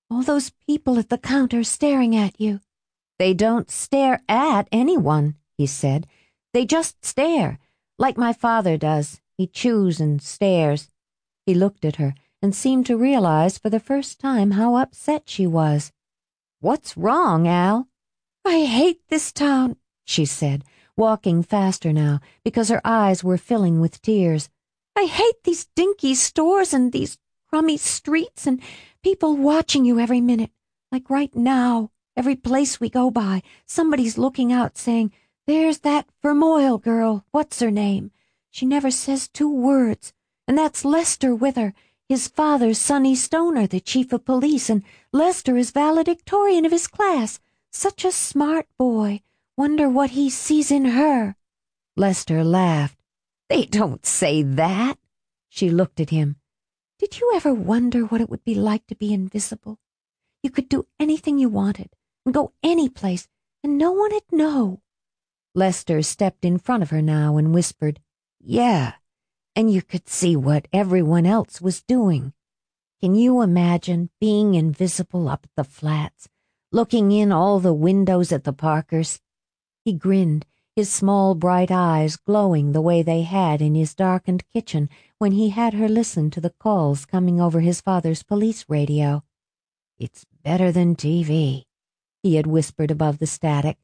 All those people at the counter staring at you." "They don't stare at anyone," he said. "They just stare, like my father does. He chews and stares." He looked at her and seemed to realize for the first time how upset she was. "What's wrong, Al?" "I hate this town," she said, walking faster now because her eyes were filling with tears. "I hate these dinky stores and these crummy streets and people watching you every minute. Like right now, every place we go by, somebody's looking out saying, 'There's that Vermoyle girl, what's her name? She never says two words. And that's Lester with her. His father's Sonny Stoner, the chief of police, and Lester is valedictorian of his class. Such a smart boy. Wonder what he sees in her.'" Lester laughed. "They don't say that." She looked at him. "Did you ever wonder what it would be like to be invisible? You could do anything you wanted and go any place, and no one would know." Lester stepped in front of her now and whispered, "Yeah, and you could see what everyone else was doing. Can you imagine being invisible up at the flats, looking in all the windows at the Parkers?" He grinned, his small bright eyes glowing the way they had in his darkened kitchen when he had her listen to the calls coming over his father's police radio. "It's better than T V," he had whispered above the static.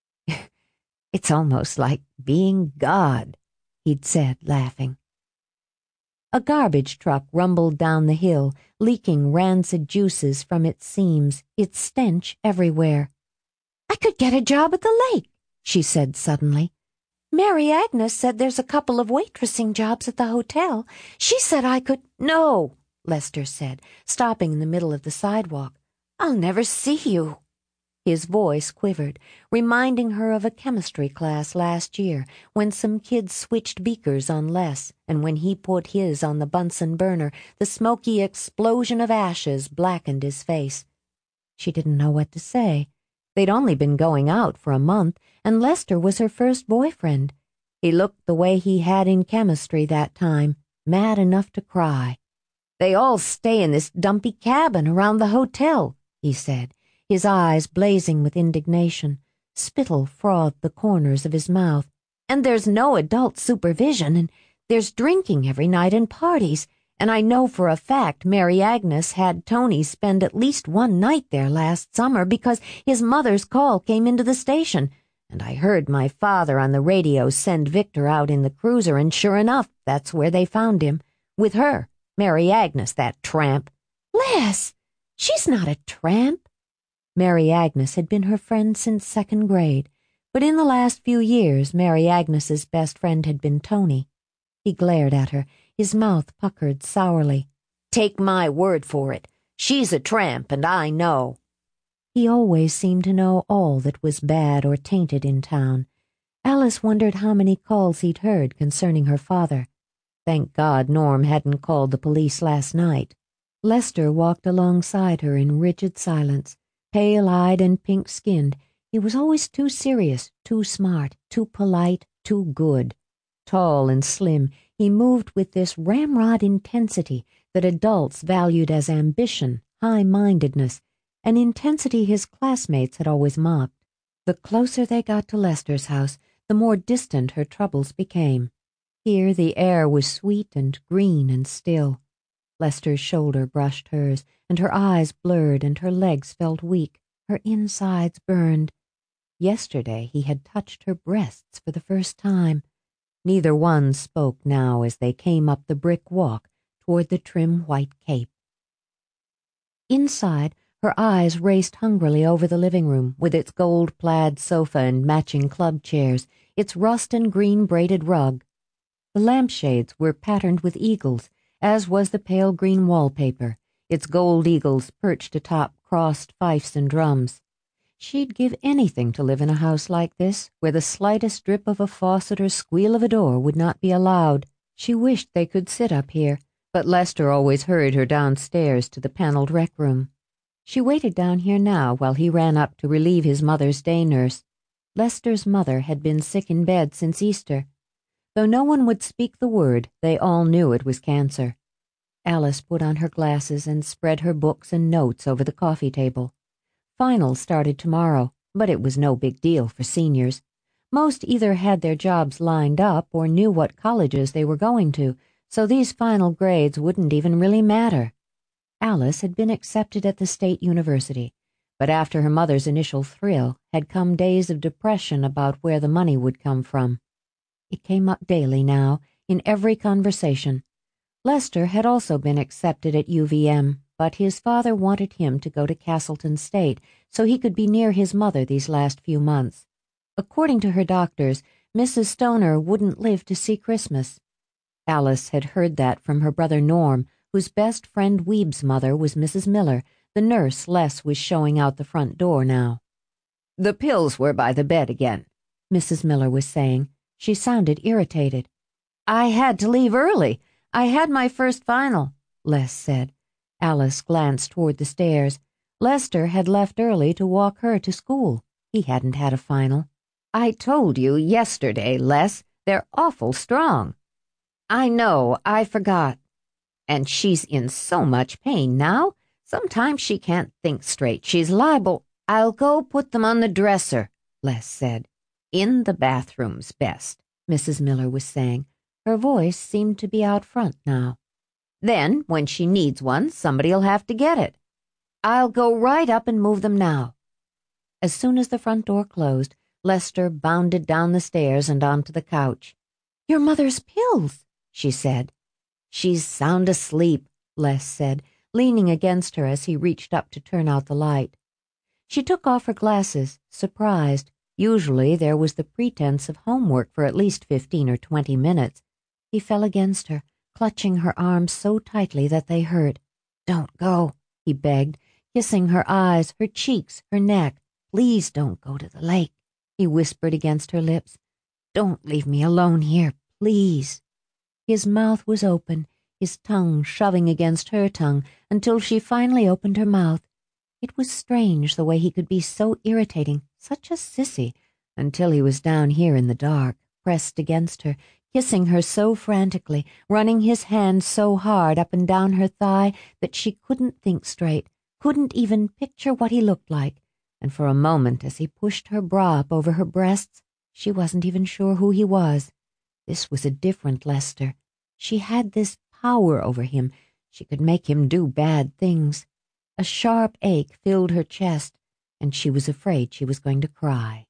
"It's almost like being God," he'd said, laughing. A garbage truck rumbled down the hill, leaking rancid juices from its seams, its stench everywhere. "I could get a job at the lake," she said suddenly. "Mary Agnes said there's a couple of waitressing jobs at the hotel. She said I could—" "No," Lester said, stopping in the middle of the sidewalk. "I'll never see you." His voice quivered, reminding her of a chemistry class last year when some kids switched beakers on Les, and when he put his on the Bunsen burner, the smoky explosion of ashes blackened his face. She didn't know what to say. They'd only been going out for a month, and Lester was her first boyfriend. He looked the way he had in chemistry that time, mad enough to cry. "They all stay in this dumpy cabin around the hotel," he said, his eyes blazing with indignation. Spittle frothed the corners of his mouth. "And there's no adult supervision, and there's drinking every night and parties, and I know for a fact Mary Agnes had Tony spend at least one night there last summer because his mother's call came into the station, and I heard my father on the radio send Victor out in the cruiser, and sure enough, that's where they found him. With her, Mary Agnes, that tramp." "Les, she's not a tramp." Mary Agnes had been her friend since second grade, but in the last few years Mary Agnes's best friend had been Tony. He glared at her, his mouth puckered sourly. "Take my word for it. She's a tramp, and I know." He always seemed to know all that was bad or tainted in town. Alice wondered how many calls he'd heard concerning her father. Thank God Norm hadn't called the police last night. Lester walked alongside her in rigid silence. Pale-eyed and pink-skinned, he was always too serious, too smart, too polite, too good. Tall and slim, he moved with this ramrod intensity that adults valued as ambition, high-mindedness, an intensity his classmates had always mocked. The closer they got to Lester's house, the more distant her troubles became. Here the air was sweet and green and still. Lester's shoulder brushed hers, and her eyes blurred and her legs felt weak, her insides burned. Yesterday he had touched her breasts for the first time. Neither one spoke now as they came up the brick walk toward the trim white cape. Inside, her eyes raced hungrily over the living room with its gold-plaid sofa and matching club chairs, its rust and green braided rug. The lampshades were patterned with eagles, as was the pale green wallpaper, its gold eagles perched atop crossed fifes and drums. She'd give anything to live in a house like this, where the slightest drip of a faucet or squeal of a door would not be allowed. She wished they could sit up here, but Lester always hurried her downstairs to the paneled rec room. She waited down here now while he ran up to relieve his mother's day nurse. Lester's mother had been sick in bed since Easter. Though no one would speak the word, they all knew it was cancer. Alice put on her glasses and spread her books and notes over the coffee table. Finals started tomorrow, but it was no big deal for seniors. Most either had their jobs lined up or knew what colleges they were going to, so these final grades wouldn't even really matter. Alice had been accepted at the state university, but after her mother's initial thrill had come days of depression about where the money would come from. It came up daily now, in every conversation. Lester had also been accepted at U V M, but his father wanted him to go to Castleton State so he could be near his mother these last few months. According to her doctors, Missus Stoner wouldn't live to see Christmas. Alice had heard that from her brother Norm, whose best friend Weeb's mother was Missus Miller, the nurse Les was showing out the front door now. The pills were by the bed again, Missus Miller was saying. She sounded irritated. I had to leave early. I had my first final, Les said. Alice glanced toward the stairs. Lester had left early to walk her to school. He hadn't had a final. I told you yesterday, Les, they're awful strong. I know, I forgot. And she's in so much pain now. Sometimes she can't think straight. She's liable. I'll go put them on the dresser, Les said. In the bathroom's best, Missus Miller was saying. Her voice seemed to be out front now. Then, when she needs one, somebody'll have to get it. I'll go right up and move them now. As soon as the front door closed, Lester bounded down the stairs and onto the couch. Your mother's pills, she said. She's sound asleep, Les said, leaning against her as he reached up to turn out the light. She took off her glasses, surprised. Usually there was the pretense of homework for at least fifteen or twenty minutes. He fell against her, clutching her arms so tightly that they hurt. Don't go, he begged, kissing her eyes, her cheeks, her neck. Please don't go to the lake, he whispered against her lips. Don't leave me alone here, please. His mouth was open, his tongue shoving against her tongue until she finally opened her mouth. It was strange the way he could be so irritating, such a sissy, until he was down here in the dark, pressed against her, kissing her so frantically, running his hand so hard up and down her thigh that she couldn't think straight, couldn't even picture what he looked like. And for a moment, as he pushed her bra up over her breasts, she wasn't even sure who he was. This was a different Lester. She had this power over him. She could make him do bad things. A sharp ache filled her chest, and she was afraid she was going to cry.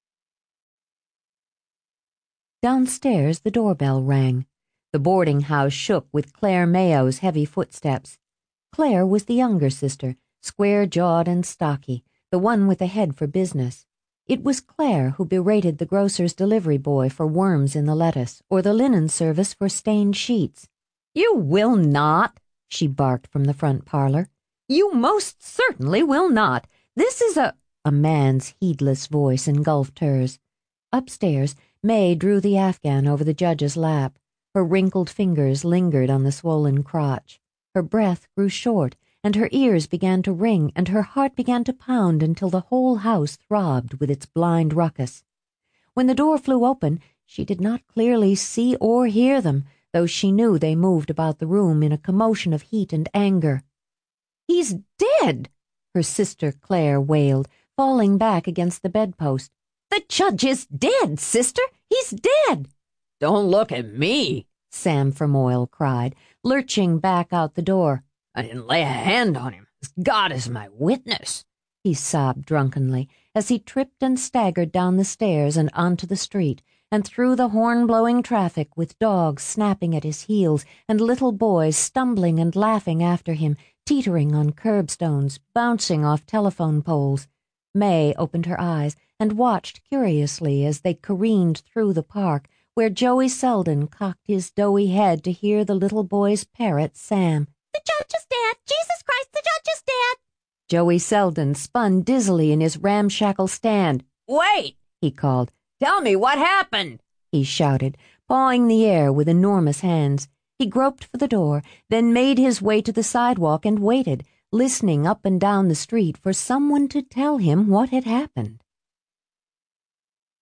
Downstairs, the doorbell rang. The boarding house shook with Claire Mayo's heavy footsteps. Claire was the younger sister, square-jawed and stocky, the one with a head for business. It was Claire who berated the grocer's delivery boy for worms in the lettuce, or the linen service for stained sheets. You will not, she barked from the front parlor. You most certainly will not. This is a... A man's heedless voice engulfed hers. Upstairs, May drew the Afghan over the judge's lap. Her wrinkled fingers lingered on the swollen crotch. Her breath grew short, and her ears began to ring, and her heart began to pound until the whole house throbbed with its blind ruckus. When the door flew open, she did not clearly see or hear them, though she knew they moved about the room in a commotion of heat and anger. He's dead, her sister Claire wailed, falling back against the bedpost. The judge is dead, sister. He's dead. Don't look at me, Sam Fermoyle cried, lurching back out the door. I didn't lay a hand on him. God is my witness, he sobbed drunkenly as he tripped and staggered down the stairs and onto the street and through the horn-blowing traffic with dogs snapping at his heels and little boys stumbling and laughing after him, teetering on curbstones, bouncing off telephone poles. May opened her eyes and watched curiously as they careened through the park, where Joey Selden cocked his doughy head to hear the little boy's parrot Sam. The judge is dead! Jesus Christ, the judge is dead! Joey Selden spun dizzily in his ramshackle stand. Wait, he called. Tell me what happened, he shouted, pawing the air with enormous hands. He groped for the door, then made his way to the sidewalk and waited, listening up and down the street for someone to tell him what had happened.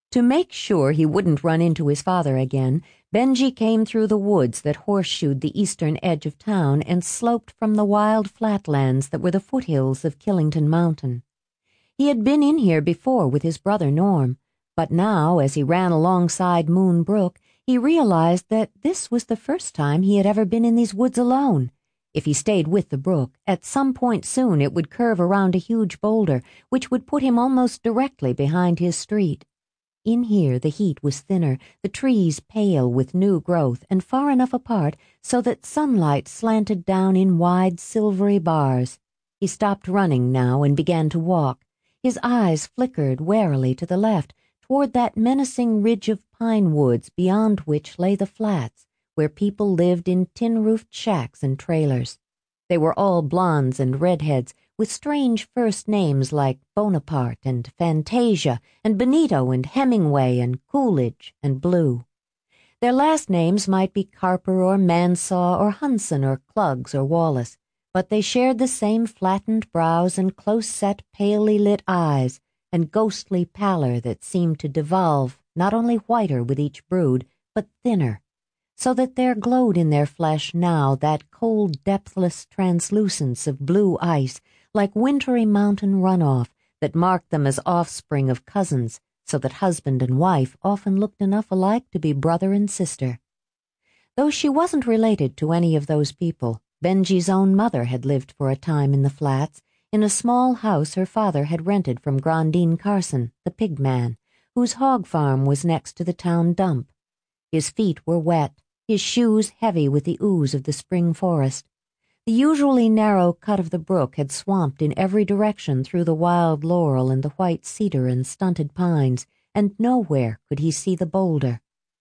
To make sure he wouldn't run into his father again, Benji came through the woods that horseshoed the eastern edge of town and sloped from the wild flatlands that were the foothills of Killington Mountain. He had been in here before with his brother Norm, but now, as he ran alongside Moon Brook, he realized that this was the first time he had ever been in these woods alone. If he stayed with the brook, at some point soon it would curve around a huge boulder, which would put him almost directly behind his street. In here the heat was thinner, the trees pale with new growth and far enough apart so that sunlight slanted down in wide silvery bars. He stopped running now and began to walk. His eyes flickered warily to the left, toward that menacing ridge of pine woods beyond which lay the flats, where people lived in tin-roofed shacks and trailers. They were all blondes and redheads, with strange first names like Bonaparte and Fantasia and Benito and Hemingway and Coolidge and Blue. Their last names might be Carper or Mansaw or Hunson or Cluggs or Wallace, but they shared the same flattened brows and close-set, palely lit eyes and ghostly pallor that seemed to devolve not only whiter with each brood, but thinner, so that there glowed in their flesh now that cold, depthless translucence of blue ice, like wintry mountain runoff, that marked them as offspring of cousins, so that husband and wife often looked enough alike to be brother and sister. Though she wasn't related to any of those people, Benji's own mother had lived for a time in the flats, in a small house her father had rented from Grandine Carson, the pig man, whose hog farm was next to the town dump. His feet were wet, his shoes heavy with the ooze of the spring forest. The usually narrow cut of the brook had swamped in every direction through the wild laurel and the white cedar and stunted pines, and nowhere could he see the boulder.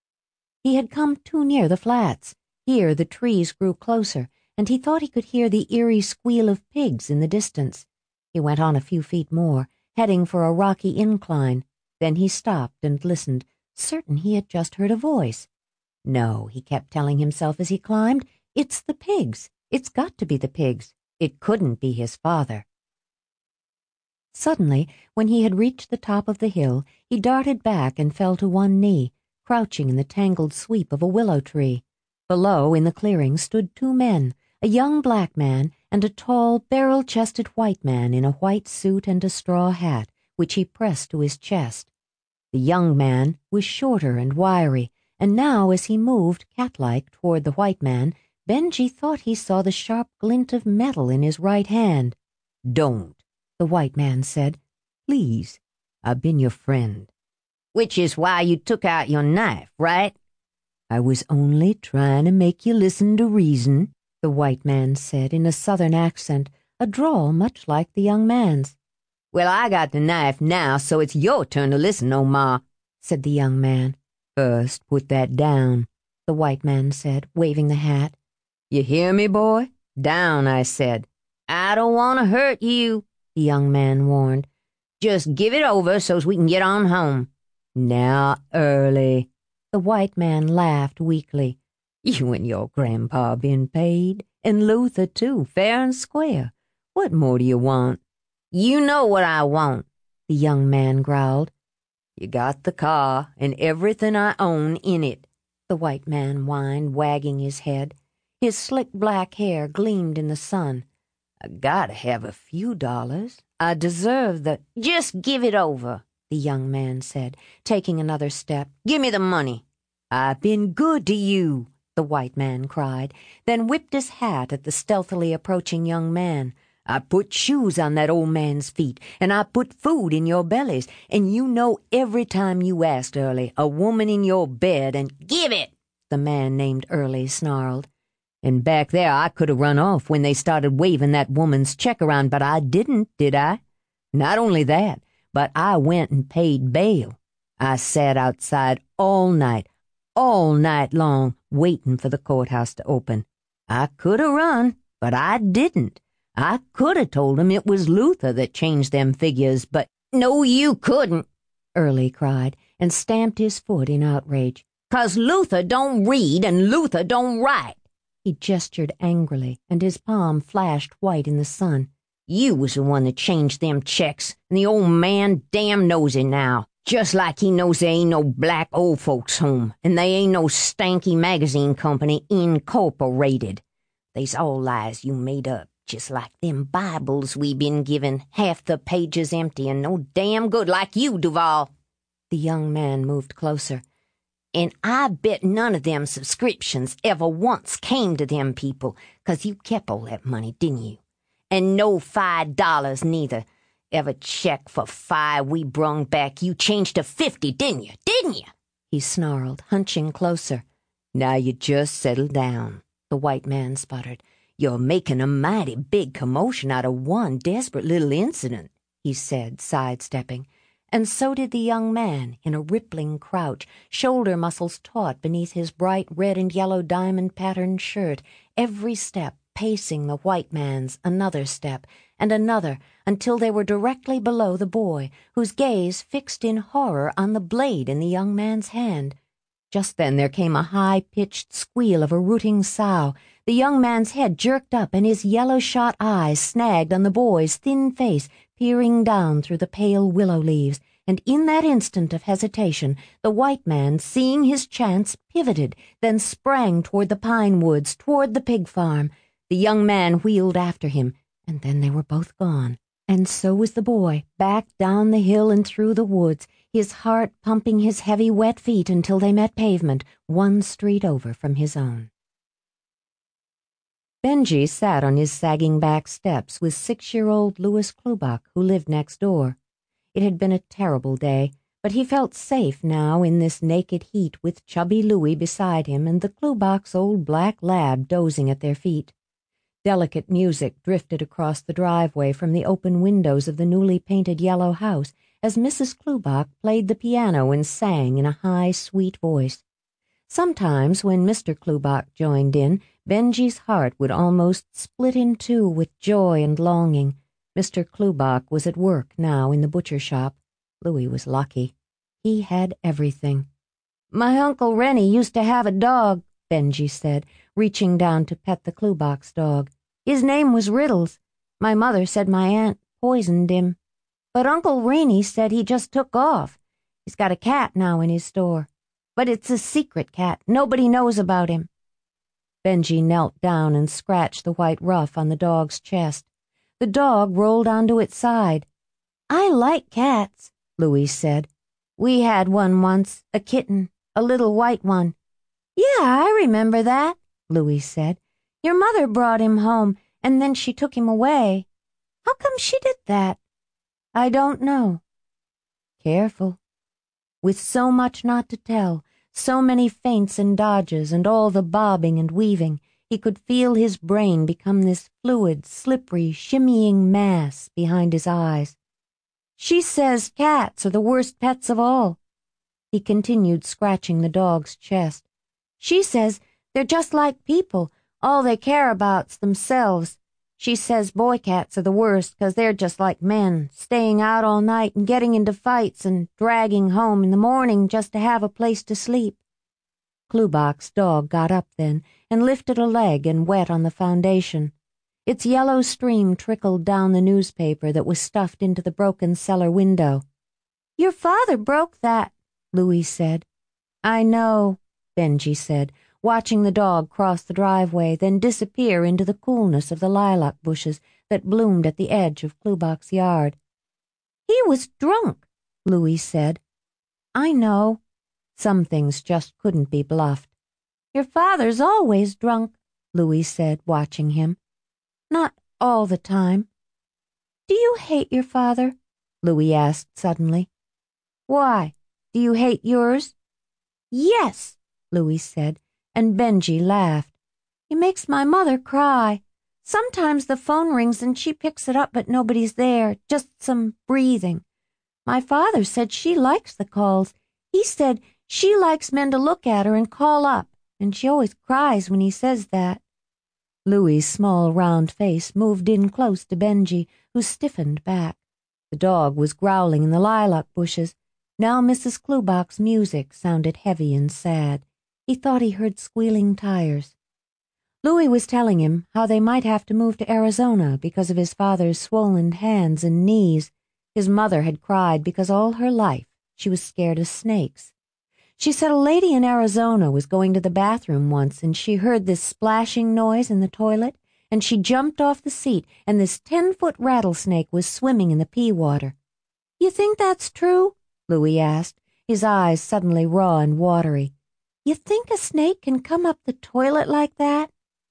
He had come too near the flats. Here the trees grew closer, and he thought he could hear the eerie squeal of pigs in the distance. He went on a few feet more, heading for a rocky incline. Then he stopped and listened, certain he had just heard a voice. No, he kept telling himself as he climbed, it's the pigs. It's got to be the pigs. It couldn't be his father. Suddenly, when he had reached the top of the hill, he darted back and fell to one knee, crouching in the tangled sweep of a willow tree. Below, in the clearing, stood two men, a young black man and a tall, barrel-chested white man in a white suit and a straw hat, which he pressed to his chest. The young man was shorter and wiry, and now, as he moved, cat-like, toward the white man, Benji thought he saw the sharp glint of metal in his right hand. "Don't," the white man said. "Please, I've been your friend." Which is why you took out your knife, right? "I was only trying to make you listen to reason," the white man said in a southern accent, a drawl much like the young man's. "Well, I got the knife now, so it's your turn to listen, Omar," said the young man. "First, put that down," the white man said, waving the hat. "You hear me, boy? Down, I said. I don't want to hurt you," the young man warned. "Just give it over so's we can get on home." "Now, Early," the white man laughed weakly. "You and your grandpa been paid, and Luther, too, fair and square. What more do you want?" "You know what I want," the young man growled. "You got the car and everything I own in it," the white man whined, wagging his head. His slick black hair gleamed in the sun. "I gotta have a few dollars. I deserve the—" "Just give it over," the young man said, taking another step. "Give me the money." "I've been good to you," the white man cried, then whipped his hat at the stealthily approaching young man. "I put shoes on that old man's feet, and I put food in your bellies, and you know every time you asked, Early, a woman in your bed and—" "Give it," the man named Early snarled. "And back there I could have run off when they started waving that woman's check around, but I didn't, did I? Not only that, but I went and paid bail. I sat outside all night, all night long, waiting for the courthouse to open. I could have run, but I didn't. I could have told him it was Luther that changed them figures, but—" "No, you couldn't," Early cried, and stamped his foot in outrage. "'Cause Luther don't read and Luther don't write." He gestured angrily, and his palm flashed white in the sun. "You was the one that changed them checks, and the old man damn knows it now. Just like he knows there ain't no black old folks home, and they ain't no stanky magazine company incorporated. They's all lies you made up, just like them Bibles we been given, half the pages empty and no damn good like you, Duval. The young man moved closer. And I bet none of them subscriptions ever once came to them people, 'cause you kept all that money, didn't you? And no five dollars neither. Ever check for five we brung back, you changed to fifty, didn't you? Didn't you? He snarled, hunching closer. Now you just settle down, the white man sputtered. You're making a mighty big commotion out of one desperate little incident, he said, sidestepping. And so did the young man, in a rippling crouch, shoulder muscles taut beneath his bright red and yellow diamond-patterned shirt, every step pacing the white man's another step, and another, until they were directly below the boy, whose gaze fixed in horror on the blade in the young man's hand. Just then there came a high-pitched squeal of a rooting sow. The young man's head jerked up, and his yellow-shot eyes snagged on the boy's thin face, peering down through the pale willow leaves, and in that instant of hesitation, the white man, seeing his chance, pivoted, then sprang toward the pine woods, toward the pig farm. The young man wheeled after him, and then they were both gone. And so was the boy, back down the hill and through the woods, his heart pumping his heavy wet feet until they met pavement, one street over from his own. Benji sat on his sagging back steps with six-year-old Louis Klubach, who lived next door. It had been a terrible day, but he felt safe now in this naked heat with chubby Louis beside him and the Klubach's old black lab dozing at their feet. Delicate music drifted across the driveway from the open windows of the newly painted yellow house as Missus Klubach played the piano and sang in a high, sweet voice. Sometimes, when Mister Klubach joined in, Benji's heart would almost split in two with joy and longing. Mister Klubach was at work now in the butcher shop. Louis was lucky. He had everything. My Uncle Rennie used to have a dog, Benji said, reaching down to pet the Klubach's dog. His name was Riddles. My mother said my aunt poisoned him. But Uncle Rennie said he just took off. He's got a cat now in his store. But it's a secret cat. Nobody knows about him. Benji knelt down and scratched the white ruff on the dog's chest. The dog rolled onto its side. I like cats, Louis said. We had one once, a kitten, a little white one. Yeah, I remember that, Louis said. Your mother brought him home, and then she took him away. How come she did that? I don't know. Careful. With so much not to tell, so many feints and dodges, and all the bobbing and weaving, he could feel his brain become this fluid, slippery, shimmying mass behind his eyes. She says cats are the worst pets of all. He continued scratching the dog's chest. She says they're just like people. All they care about's themselves. She says boy cats are the worst 'cause they're just like men, staying out all night and getting into fights and dragging home in the morning just to have a place to sleep. Klubach's dog got up then and lifted a leg and wet on the foundation. Its yellow stream trickled down the newspaper that was stuffed into the broken cellar window. Your father broke that, Louis said. I know, Benji said, watching the dog cross the driveway, then disappear into the coolness of the lilac bushes that bloomed at the edge of Klubach's yard. He was drunk, Louis said. I know. Some things just couldn't be bluffed. Your father's always drunk, Louis said, watching him. Not all the time. Do you hate your father? Louis asked suddenly. Why? Do you hate yours? Yes, Louis said, and Benji laughed. He makes my mother cry. Sometimes the phone rings and she picks it up, but nobody's there, just some breathing. My father said she likes the calls. He said she likes men to look at her and call up, and she always cries when he says that. Louis's small round face moved in close to Benji, who stiffened back. The dog was growling in the lilac bushes. Now Missus Klubach's music sounded heavy and sad. He thought he heard squealing tires. Louis was telling him how they might have to move to Arizona because of his father's swollen hands and knees. His mother had cried because all her life She was scared of snakes. She said a lady in Arizona was going to the bathroom once, and she heard this splashing noise in the toilet, and she jumped off the seat, and this ten-foot rattlesnake was swimming in the pee water. "You think that's true?" Louis asked, his eyes suddenly raw and watery. "You think a snake can come up the toilet like that?"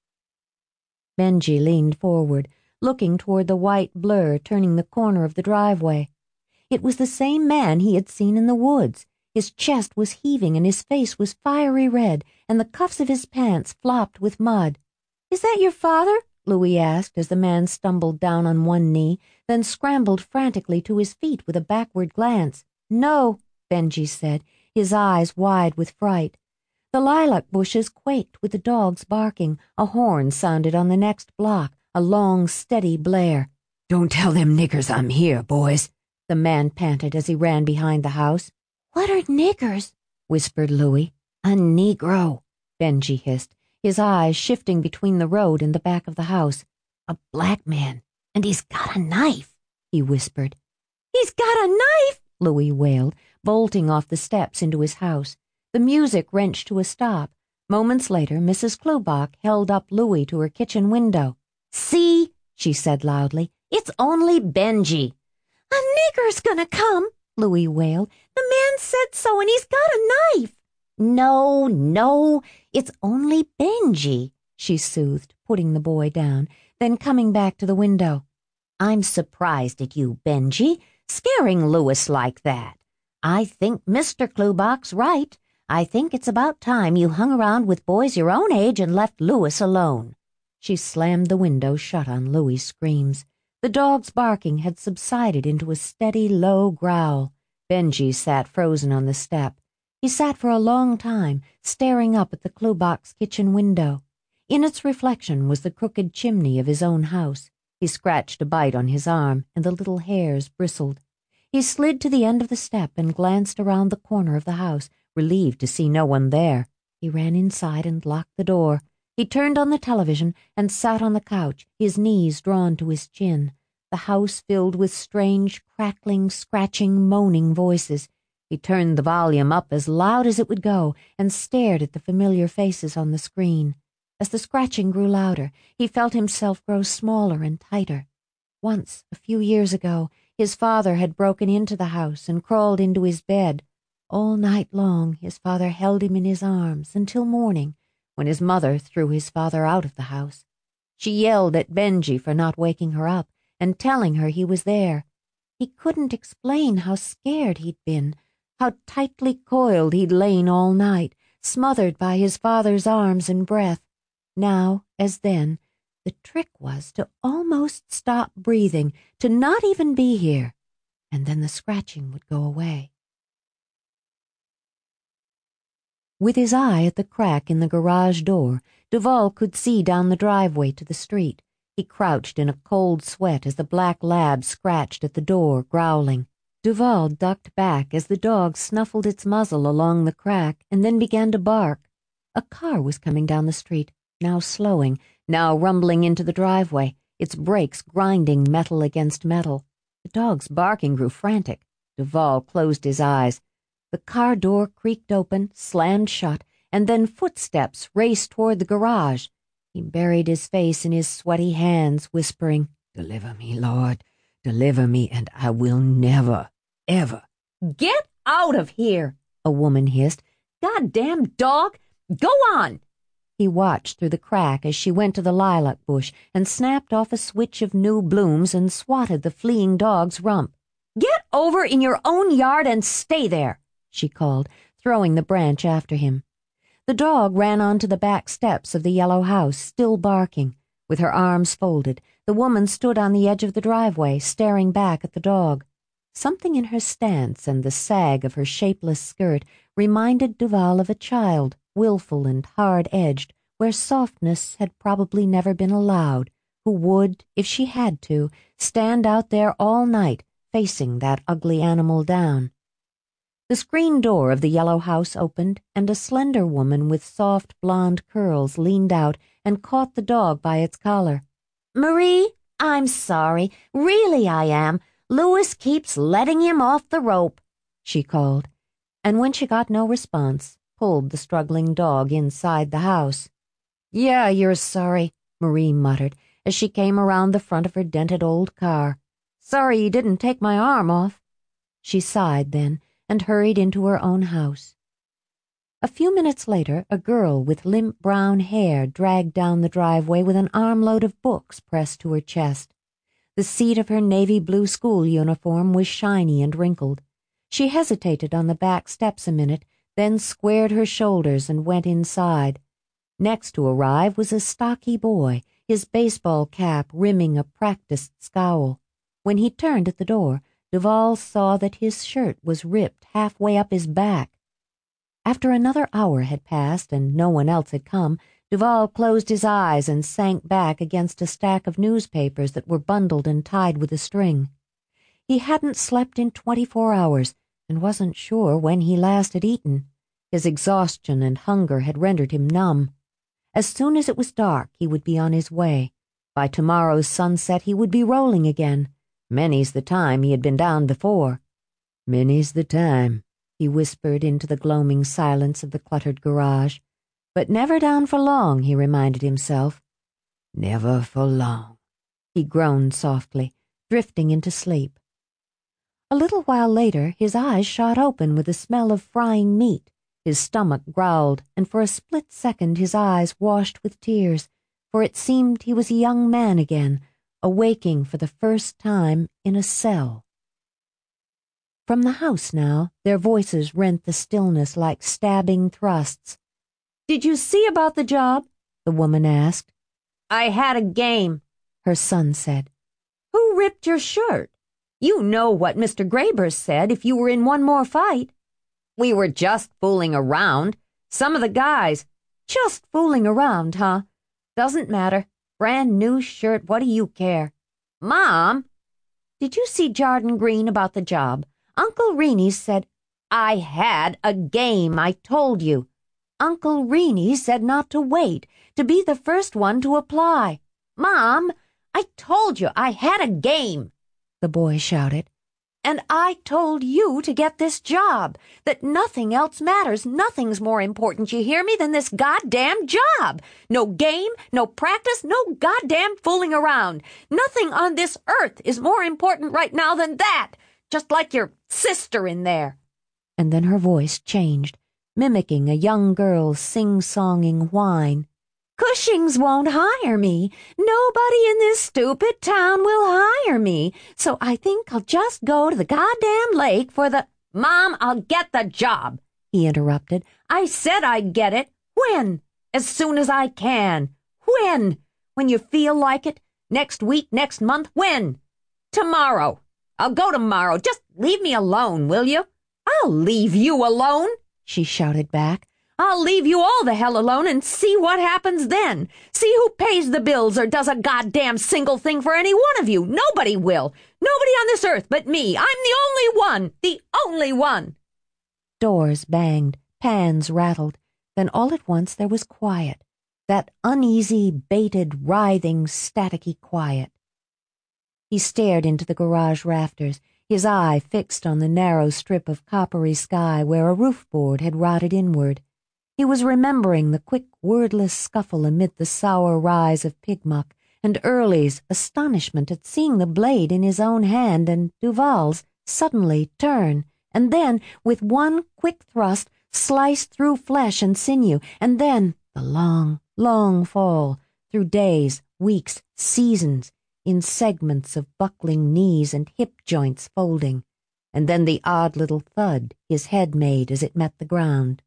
Benji leaned forward, looking toward the white blur turning the corner of the driveway. It was the same man he had seen in the woods. His chest was heaving and his face was fiery red, and the cuffs of his pants flopped with mud. "Is that your father?" Louis asked as the man stumbled down on one knee, then scrambled frantically to his feet with a backward glance. "No," Benji said, his eyes wide with fright. The lilac bushes quaked with the dogs barking. A horn sounded on the next block, a long, steady blare. "Don't tell them niggers I'm here, boys," the man panted as he ran behind the house. "What are niggers?" whispered Louis. "A Negro," Benji hissed, his eyes shifting between the road and the back of the house. "A black man, and he's got a knife," he whispered. "He's got a knife!" Louis wailed, bolting off the steps into his house. The music wrenched to a stop. Moments later, Missus Klubach held up Louis to her kitchen window. "See," she said loudly, "it's only Benji." "A nigger's gonna come," Louis wailed. "The man said so, and he's got a knife." "No, no, it's only Benji," she soothed, putting the boy down, then coming back to the window. "I'm surprised at you, Benji, scaring Louis like that. I think Mister Klubach's right. I think it's about time you hung around with boys your own age and left Louis alone." She slammed the window shut on Louis' screams. The dog's barking had subsided into a steady, low growl. Benji sat frozen on the step. He sat for a long time, staring up at the Klubach's kitchen window. In its reflection was the crooked chimney of his own house. He scratched a bite on his arm, and the little hairs bristled. He slid to the end of the step and glanced around the corner of the house, relieved to see no one there. He ran inside and locked the door. He turned on the television and sat on the couch, his knees drawn to his chin. The house filled with strange, crackling, scratching, moaning voices. He turned the volume up as loud as it would go and stared at the familiar faces on the screen. As the scratching grew louder, he felt himself grow smaller and tighter. Once, a few years ago, his father had broken into the house and crawled into his bed. All night long, his father held him in his arms until morning, when his mother threw his father out of the house. She yelled at Benji for not waking her up and telling her he was there. He couldn't explain how scared he'd been, how tightly coiled he'd lain all night, smothered by his father's arms and breath. Now, as then, the trick was to almost stop breathing, to not even be here, and then the scratching would go away. With his eye at the crack in the garage door, Duval could see down the driveway to the street. He crouched in a cold sweat as the black lab scratched at the door, growling. Duval ducked back as the dog snuffled its muzzle along the crack and then began to bark. A car was coming down the street, now slowing, now rumbling into the driveway, its brakes grinding metal against metal. The dog's barking grew frantic. Duval closed his eyes. The car door creaked open, slammed shut, and then footsteps raced toward the garage. He buried his face in his sweaty hands, whispering, "Deliver me, Lord, deliver me, and I will never, ever." "Get out of here," a woman hissed. "Goddamn dog! Go on!" He watched through the crack as she went to the lilac bush and snapped off a switch of new blooms and swatted the fleeing dog's rump. "Get over in your own yard and stay there," she called, throwing the branch after him. The dog ran onto the back steps of the yellow house, still barking. With her arms folded, the woman stood on the edge of the driveway, staring back at the dog. Something in her stance and the sag of her shapeless skirt reminded Duval of a child, willful and hard-edged, where softness had probably never been allowed, who would, if she had to, stand out there all night, facing that ugly animal down. The screen door of the yellow house opened, and a slender woman with soft blonde curls leaned out and caught the dog by its collar. "Marie, I'm sorry. Really I am. Louis keeps letting him off the rope." she called, and when she got no response, pulled the struggling dog inside the house. Yeah, you're sorry, Marie muttered as she came around the front of her dented old car. Sorry you didn't take my arm off. She sighed then and hurried into her own house. A few minutes later, a girl with limp brown hair dragged down the driveway with an armload of books pressed to her chest. The seat of her navy blue school uniform was shiny and wrinkled. She hesitated on the back steps a minute, then squared her shoulders and went inside. Next to arrive was a stocky boy, his baseball cap rimming a practiced scowl. When he turned at the door, Duval saw that his shirt was ripped halfway up his back. After another hour had passed and no one else had come, Duval closed his eyes and sank back against a stack of newspapers that were bundled and tied with a string. He hadn't slept in twenty-four hours and wasn't sure when he last had eaten. His exhaustion and hunger had rendered him numb. As soon as it was dark, he would be on his way. By tomorrow's sunset, he would be rolling again. Many's the time he had been down before. Many's the time, he whispered into the gloaming silence of the cluttered garage. But never down for long, he reminded himself. Never for long, he groaned softly, drifting into sleep. A little while later, his eyes shot open with the smell of frying meat. His stomach growled, and for a split second his eyes washed with tears, for it seemed he was a young man again, awaking for the first time in a cell. From the house now, their voices rent the stillness like stabbing thrusts. "Did you see about the job?" the woman asked. "I had a game," her son said. "Who ripped your shirt? You know what Mister Graber said if you were in one more fight." "We were just fooling around. Some of the guys—" "Just fooling around, huh? Doesn't matter. Brand new shirt, what do you care?" "Mom!" "Did you see Jardin Green about the job? Uncle Reenie said—" "I had a game, I told you." "Uncle Reenie said not to wait, to be the first one to apply." "Mom, I told you I had a game," the boy shouted. "And I told you to get this job, that nothing else matters, nothing's more important, you hear me, than this goddamn job. No game, no practice, no goddamn fooling around. Nothing on this earth is more important right now than that, just like your sister in there." And then her voice changed, mimicking a young girl's sing-songing whine. "Cushing's won't hire me. Nobody in this stupid town will hire me. So I think I'll just go to the goddamn lake for the—" "Mom, I'll get the job," he interrupted. "I said I'd get it. When? As soon as I can. When? When you feel like it? Next week, next month? When? Tomorrow. I'll go tomorrow. Just leave me alone, will you?" "I'll leave you alone," she shouted back. "I'll leave you all the hell alone and see what happens then. See who pays the bills or does a goddamn single thing for any one of you. Nobody will. Nobody on this earth but me. I'm the only one. The only one." Doors banged, pans rattled. Then all at once there was quiet. That uneasy, bated, writhing, staticky quiet. He stared into the garage rafters, his eye fixed on the narrow strip of coppery sky where a roof board had rotted inward. He was remembering the quick, wordless scuffle amid the sour rise of pigmuck, and Early's astonishment at seeing the blade in his own hand, and Duval's suddenly turn, and then, with one quick thrust, slice through flesh and sinew, and then the long, long fall, through days, weeks, seasons, in segments of buckling knees and hip joints folding, and then the odd little thud his head made as it met the ground.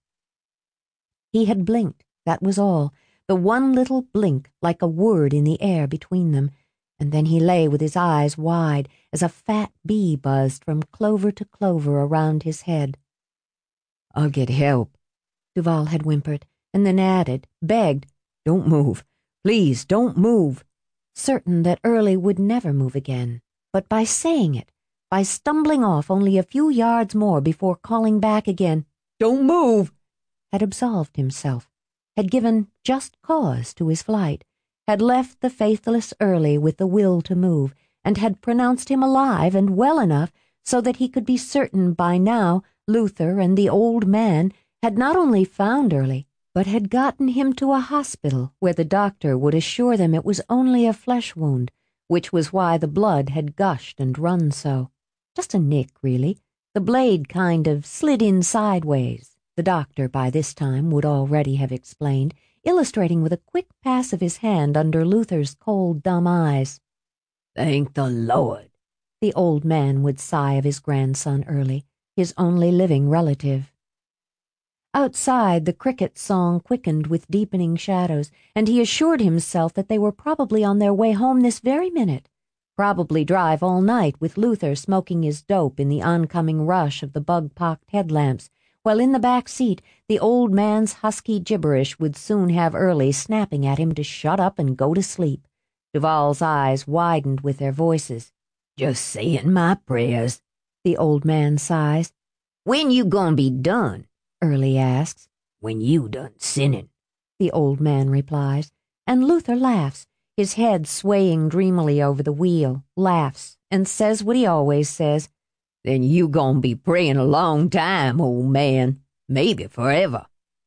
He had blinked, that was all, the one little blink like a word in the air between them, and then he lay with his eyes wide as a fat bee buzzed from clover to clover around his head. "I'll get help," Duval had whimpered, and then added, begged, "Don't move. Please, don't move," certain that Early would never move again. But by saying it, by stumbling off only a few yards more before calling back again, "Don't move," had absolved himself, had given just cause to his flight, had left the faithless Early with the will to move, and had pronounced him alive and well enough so that he could be certain by now Luther and the old man had not only found Early, but had gotten him to a hospital where the doctor would assure them it was only a flesh wound, which was why the blood had gushed and run so. Just a nick, really. The blade kind of slid in sideways, the doctor by this time would already have explained, illustrating with a quick pass of his hand under Luther's cold, dumb eyes. "Thank the Lord," the old man would sigh of his grandson Early, his only living relative. Outside, the cricket song quickened with deepening shadows, and he assured himself that they were probably on their way home this very minute, probably drive all night with Luther smoking his dope in the oncoming rush of the bug-pocked headlamps, while in the back seat the old man's husky gibberish would soon have Early snapping at him to shut up and go to sleep. Duval's eyes widened with their voices. "Just saying my prayers," the old man sighs. "When you gonna be done?" Early asks. "When you done sinning," the old man replies, and Luther laughs, his head swaying dreamily over the wheel, laughs, and says what he always says. "Then you gonna be praying a long time, old man, maybe forever."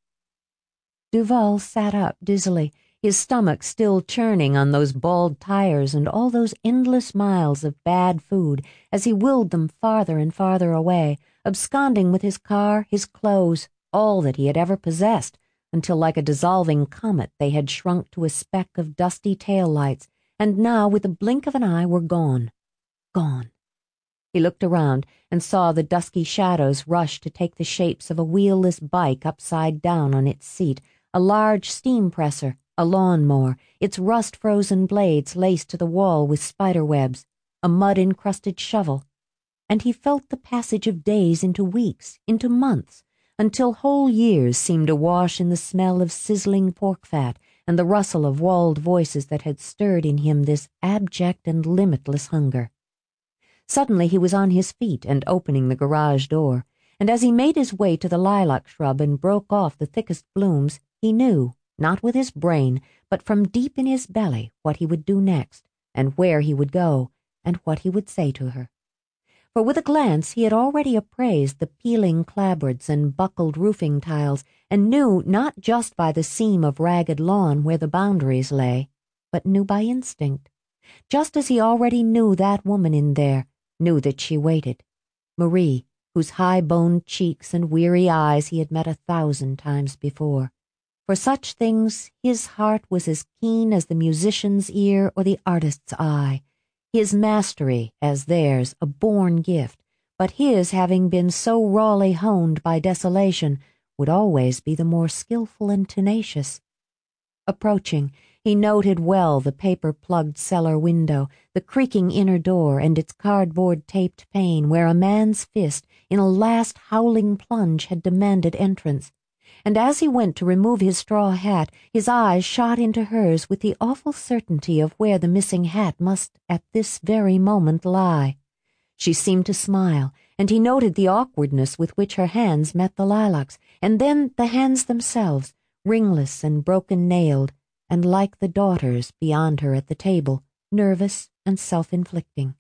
Duval sat up dizzily, his stomach still churning on those bald tires and all those endless miles of bad food as he willed them farther and farther away, absconding with his car, his clothes, all that he had ever possessed, until like a dissolving comet they had shrunk to a speck of dusty tail lights, and now with the blink of an eye were gone. Gone. He looked around and saw the dusky shadows rush to take the shapes of a wheelless bike upside down on its seat, a large steam presser, a lawn-mower, its rust-frozen blades laced to the wall with spider-webs, a mud-encrusted shovel, and he felt the passage of days into weeks, into months, until whole years seemed to wash in the smell of sizzling pork fat and the rustle of walled voices that had stirred in him this abject and limitless hunger. Suddenly he was on his feet and opening the garage door, and as he made his way to the lilac shrub and broke off the thickest blooms, he knew, not with his brain, but from deep in his belly, what he would do next, and where he would go, and what he would say to her. For with a glance he had already appraised the peeling clapboards and buckled roofing tiles, and knew not just by the seam of ragged lawn where the boundaries lay, but knew by instinct, just as he already knew that woman in there, knew that she waited, Marie, whose high-boned cheeks and weary eyes he had met a thousand times before. For such things his heart was as keen as the musician's ear or the artist's eye, his mastery, as theirs, a born gift, but his having been so rawly honed by desolation, would always be the more skillful and tenacious. Approaching, he noted well the paper-plugged cellar window, the creaking inner door, and its cardboard-taped pane where a man's fist, in a last howling plunge, had demanded entrance. And as he went to remove his straw hat, his eyes shot into hers with the awful certainty of where the missing hat must at this very moment lie. She seemed to smile, and he noted the awkwardness with which her hands met the lilacs, and then the hands themselves, ringless and broken-nailed, and like the daughter's beyond her at the table, nervous and self-inflicting.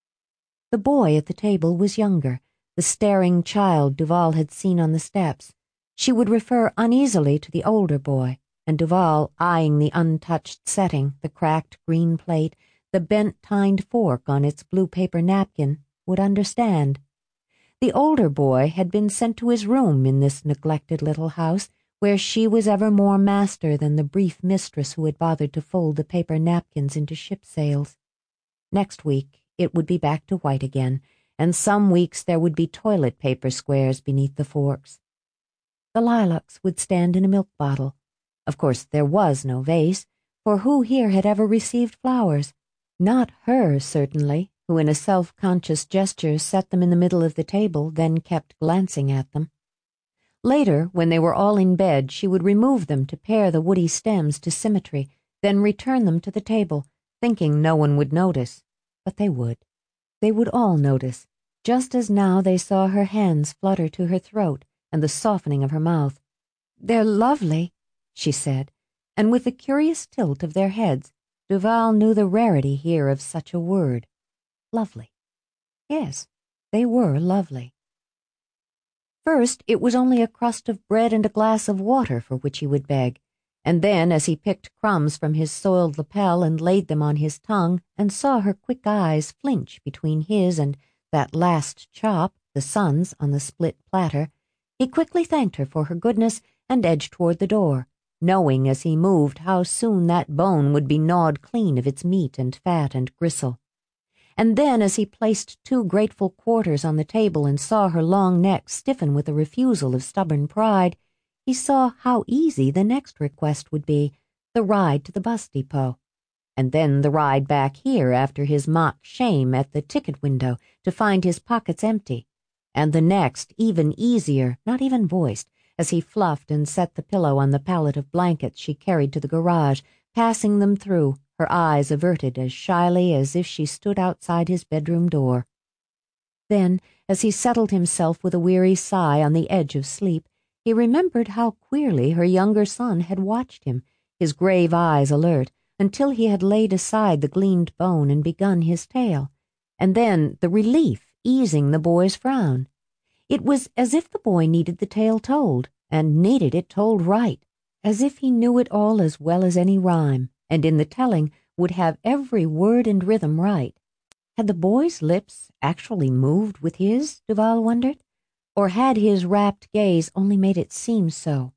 The boy at the table was younger, the staring child Duval had seen on the steps. She would refer uneasily to the older boy, and Duval, eyeing the untouched setting, the cracked green plate, the bent-tined fork on its blue paper napkin, would understand. The older boy had been sent to his room in this neglected little house, where she was ever more master than the brief mistress who had bothered to fold the paper napkins into ship sails. Next week it would be back to white again, and some weeks there would be toilet paper squares beneath the forks. The lilacs would stand in a milk bottle. Of course there was no vase, for who here had ever received flowers? Not her, certainly, who in a self-conscious gesture set them in the middle of the table, then kept glancing at them. Later, when they were all in bed, she would remove them to pair the woody stems to symmetry, then return them to the table, thinking no one would notice. But they would. They would all notice, just as now they saw her hands flutter to her throat and the softening of her mouth. "They're lovely," she said, and with the curious tilt of their heads, Duval knew the rarity here of such a word. Lovely. Yes, they were lovely. first, it was only a crust of bread and a glass of water for which he would beg, and then, as he picked crumbs from his soiled lapel and laid them on his tongue, and saw her quick eyes flinch between his and that last chop, the son's, on the split platter, he quickly thanked her for her goodness and edged toward the door, knowing as he moved how soon that bone would be gnawed clean of its meat and fat and gristle. And then, as he placed two grateful quarters on the table and saw her long neck stiffen with a refusal of stubborn pride, he saw how easy the next request would be, the ride to the bus depot, and then the ride back here after his mock shame at the ticket window to find his pockets empty, and the next even easier, not even voiced, as he fluffed and set the pillow on the pallet of blankets she carried to the garage, passing them through, her eyes averted as shyly as if she stood outside his bedroom door. Then, as he settled himself with a weary sigh on the edge of sleep, he remembered how queerly her younger son had watched him, his grave eyes alert, until he had laid aside the gleaned bone and begun his tale, and then the relief easing the boy's frown. It was as if the boy needed the tale told, and needed it told right, as if he knew it all as well as any rhyme, and in the telling would have every word and rhythm right. Had the boy's lips actually moved with his, Duval wondered, or had his rapt gaze only made it seem so,